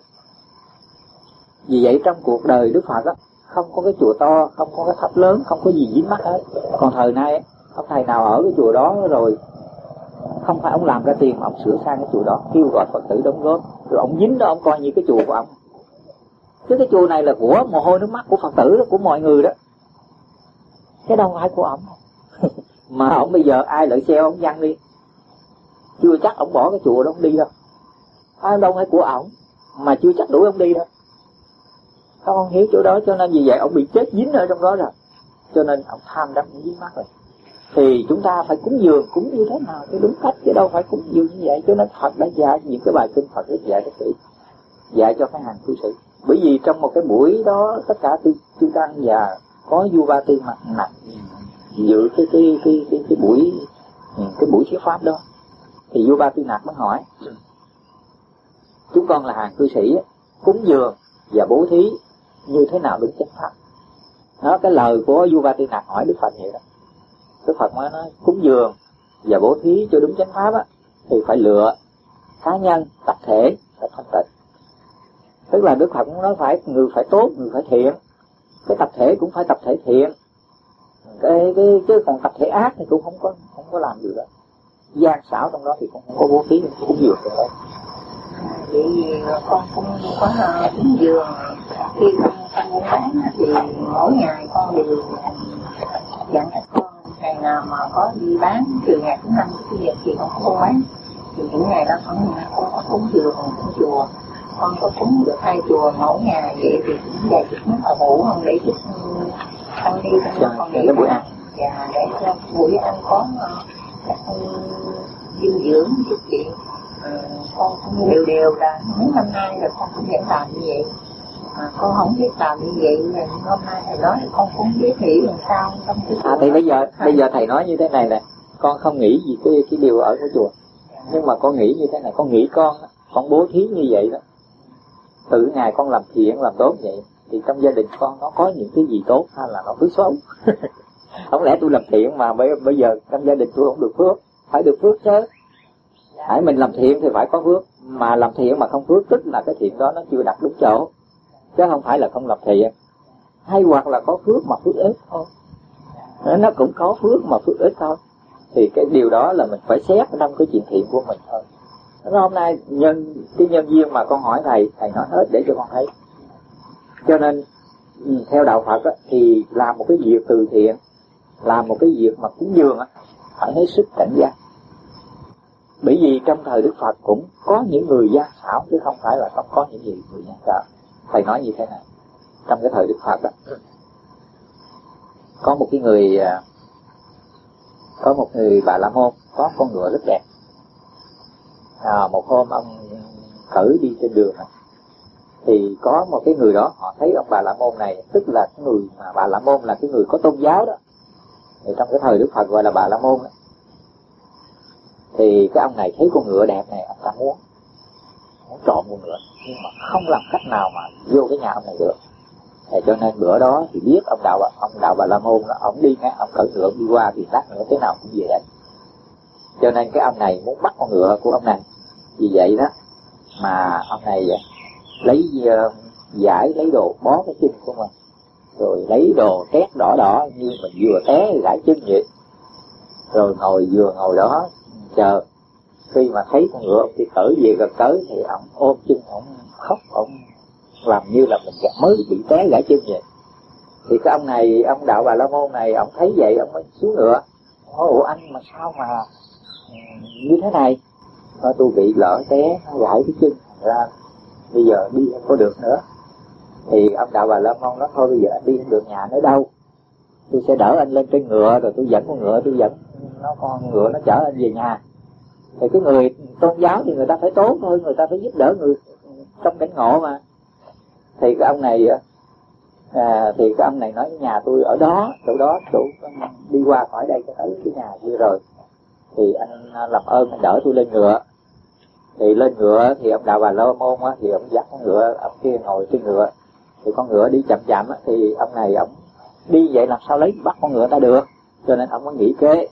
Vì vậy trong cuộc đời Đức Phật á, không có cái chùa to, không có cái tháp lớn, không có gì dính mắt hết. Còn thời nay ông thầy nào ở cái chùa đó rồi không phải ông làm ra tiền mà ông sửa sang cái chùa đó, kêu gọi Phật tử đóng góp, rồi ông dính đó ông coi như cái chùa của ông. Chứ cái chùa này là của mồ hôi nước mắt của Phật tử đó, của mọi người đó, cái đâu phải của ông. Mà ông bây giờ ai lợi xe ông văng đi, chưa chắc ông bỏ cái chùa đó ông đi đâu. Ai đâu phải của ông, mà chưa chắc đuổi ông đi đâu. Không, ông hiểu chỗ đó, cho nên vì vậy ông bị chết dính ở trong đó rồi, cho nên ông tham đắm dính mắt rồi. Thì chúng ta phải cúng dường, cúng như thế nào cho đúng cách, chứ đâu phải cúng dường như vậy. Cho nên Phật đã dạy những cái bài kinh, Phật rất dạy rất kỹ, dạy cho các hàng cư sĩ. Bởi vì trong một cái buổi đó tất cả tư tư tăng và có Du Ba Tư mặt nặng dự cái cái cái cái cái buổi cái buổi thuyết pháp đó, thì Du Ba Tư Nặc mới hỏi chúng con là hàng cư sĩ cúng dường và bố thí như thế nào đúng chánh pháp. Đó, cái lời của Du Ba Tư Nặc hỏi Đức Phật vậy đó. Đức Phật mới nói cúng dường và bố thí cho đúng chánh pháp á, thì phải lựa cá nhân, tập thể phải thanh tịnh. Tức là Đức Phật cũng nói phải người phải tốt, người phải thiện, cái tập thể cũng phải tập thể thiện, cái cái chứ còn tập thể ác thì cũng không có không có làm được đó. Gian xảo trong đó thì cũng không có bố thí, cũng dường được đấy. Vì con cũng có cúng dường, khi con con buôn bán thì mỗi ngày con đều dặn các con ngày nào mà có đi bán từ ngày thứ năm tới giờ thì con không buôn bán, thì những ngày đó con con có cúng dường cúng chùa, con có cúng được hai chùa mỗi ngày, vậy thì cũng vài chục món thờ ngủ không để chút con đi cho con để buổi ăn, và để cho buổi ăn có các dinh dưỡng chút chuyện. À, con cũng đều đều là mấy năm nay rồi con cũng vẫn làm như vậy. À, con không biết làm như vậy, rồi hôm nay thầy nói thì con cũng biết nghĩ làm sao trong cái à, thì bây giờ bây giờ thầy nói như thế này nè, con không nghĩ gì cái cái điều ở cái chùa, nhưng mà con nghĩ như thế này, con nghĩ con con bố thí như vậy đó, từ ngày con làm thiện làm tốt vậy thì trong gia đình con nó có những cái gì tốt hay là nó phước xấu. Không lẽ tôi làm thiện mà bây, bây giờ trong gia đình tôi không được phước, phải được phước chứ. Hãy mình làm thiện thì phải có phước, mà làm thiện mà không phước tức là cái thiện đó nó chưa đặt đúng chỗ, chứ không phải là không làm thiện. Hay hoặc là có phước mà phước ít thôi, nó cũng có phước mà phước ít thôi, thì cái điều đó là mình phải xét trong cái chuyện thiện của mình thôi. Nó hôm nay nhân cái nhân duyên mà con hỏi thầy, thầy nói hết để cho con thấy. Cho nên theo đạo Phật á, thì làm một cái việc từ thiện, làm một cái việc mà cúng dường á, phải hết sức cảnh giác. Bởi vì trong thời Đức Phật cũng có những người gian xảo, chứ không phải là không có những gì người gian xảo. Thầy nói như thế này, trong cái thời Đức Phật đó, có một cái người có một người Bà La Môn có con ngựa rất đẹp. À, một hôm ông cử đi trên đường này, thì có một cái người đó họ thấy ông Bà La Môn này, tức là cái người mà Bà La Môn là cái người có tôn giáo đó, thì trong cái thời Đức Phật gọi là Bà La Môn đó. Thì cái ông này thấy con ngựa đẹp này, ông ta muốn muốn trộm con ngựa, nhưng mà không làm cách nào mà vô cái nhà ông này được. Thì cho nên bữa đó thì biết ông đạo ông đạo Bà La Môn đó, ông đi nghe ông cởi ngựa đi qua thì lát nữa thế nào cũng về đấy. Cho nên cái ông này muốn bắt con ngựa của ông này. Vì vậy đó mà ông này lấy uh, giải lấy đồ bó cái chân của mình, rồi lấy đồ trét đỏ đỏ như mình vừa té gãi chân vậy, rồi ngồi vừa ngồi đó chờ. Khi mà thấy con ngựa thì cởi về gần tới thì ông ôm chân, ông khóc, ông làm như là mình mới bị té gãi chân vậy. Thì cái ông này, ông đạo Bà La Môn này, ông thấy vậy ông mới xuống ngựa. Nói ủa anh mà sao mà như thế này? Nói tôi bị lỡ té gãi cái chân ra, bây giờ đi không có được nữa. Thì ông đạo Bà La Môn nói thôi bây giờ anh đi không được nhà nữa đâu, tôi sẽ đỡ anh lên trên ngựa, rồi tôi dẫn con ngựa, tôi dẫn nó con ngựa nó chở anh về nhà. Thì cái người tôn giáo thì người ta phải tốt thôi, người ta phải giúp đỡ người trong cảnh ngộ mà. Thì cái ông này à, thì cái ông này nói nhà tôi ở đó, chỗ đó, chỗ đi qua khỏi đây cho tới cái nhà kia rồi. thì anh làm ơn anh đỡ tôi lên ngựa. Thì lên ngựa thì ông Đạo Bà La Môn á, thì ông dắt con ngựa, ông kia ngồi trên ngựa, thì con ngựa đi chậm chậm á, thì ông này ông đi vậy làm sao lấy bắt con ngựa ta được, cho nên ông mới nghĩ kế.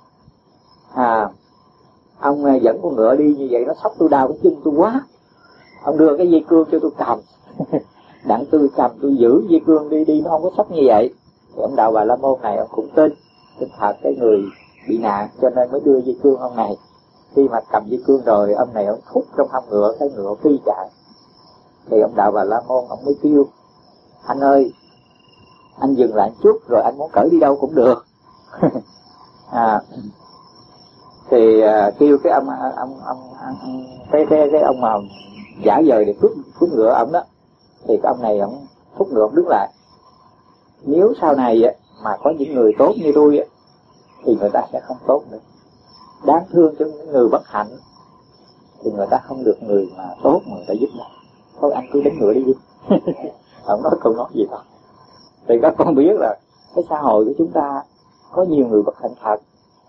À, ông dẫn con ngựa đi như vậy nó sốc tôi đau cái chân tôi quá, ông đưa cái dây cương cho tôi cầm. Đặng tôi cầm tôi giữ dây cương đi đi nó không có sốc như vậy. Thì ông Đạo Bà La Môn này ông cũng tin tin thật cái người bị nạn, cho nên mới đưa dây cương ông này. Khi mà cầm dây cương rồi ông này ông thúc trong hông ngựa, cái ngựa phi chạy. Thì ông Đạo Bà La Môn ông mới kêu: anh ơi, anh dừng lại một chút rồi anh muốn cởi đi đâu cũng được. À, thì uh, kêu cái ông ông ông, ông, ông cái cái cái ông mà giả vờ để thúc thúc ngựa ông đó, thì cái ông này ông thúc ngựa ông đứng lại. Nếu sau này mà có những người tốt như tôi thì người ta sẽ không tốt nữa. Đáng thương cho những người bất hạnh thì người ta không được người mà tốt mà người ta giúp đỡ. Thôi anh cứ đánh ngựa đi đi. Ông nói câu nói gì thôi. Thì các con biết là cái xã hội của chúng ta có nhiều người bất hạnh thật,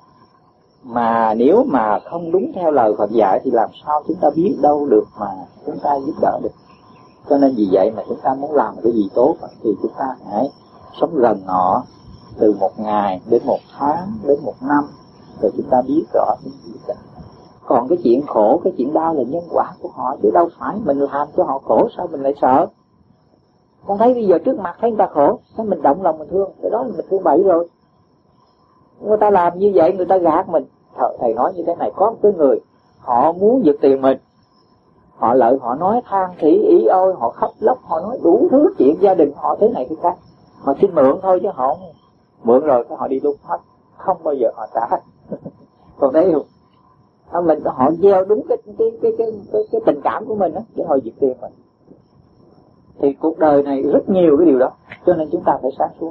mà nếu mà không đúng theo lời Phật dạy thì làm sao chúng ta biết đâu được mà chúng ta giúp đỡ được. Cho nên vì vậy mà chúng ta muốn làm cái gì tốt thì chúng ta hãy sống gần họ từ một ngày đến một tháng đến một năm, rồi chúng ta biết rõ cái gì cả. Còn cái chuyện khổ, cái chuyện đau là nhân quả của họ, chứ đâu phải mình làm cho họ khổ sao mình lại sợ. Con thấy bây giờ trước mặt thấy người ta khổ, cái mình động lòng mình thương, cái đó là mình thương bậy rồi. Người ta làm như vậy, người ta gạt mình. Thầy nói như thế này, có một cái người họ muốn giật tiền mình, họ lợi, họ nói than thỉ ý ôi, họ khóc lóc, họ nói đủ thứ chuyện gia đình họ thế này thế khác. Họ xin mượn thôi chứ họ mượn rồi cái họ đi luôn hết, không bao giờ họ trả. Còn thấy không, mình họ gieo đúng cái cái cái cái cái, cái tình cảm của mình đó để họ giật tiền mình. Thì cuộc đời này rất nhiều cái điều đó, cho nên chúng ta phải sáng suốt.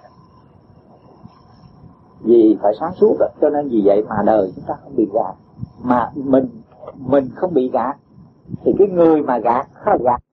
Vì phải sáng suốt đó, cho nên vì vậy mà đời chúng ta không bị gạt, mà mình mình không bị gạt thì cái người mà gạt gạt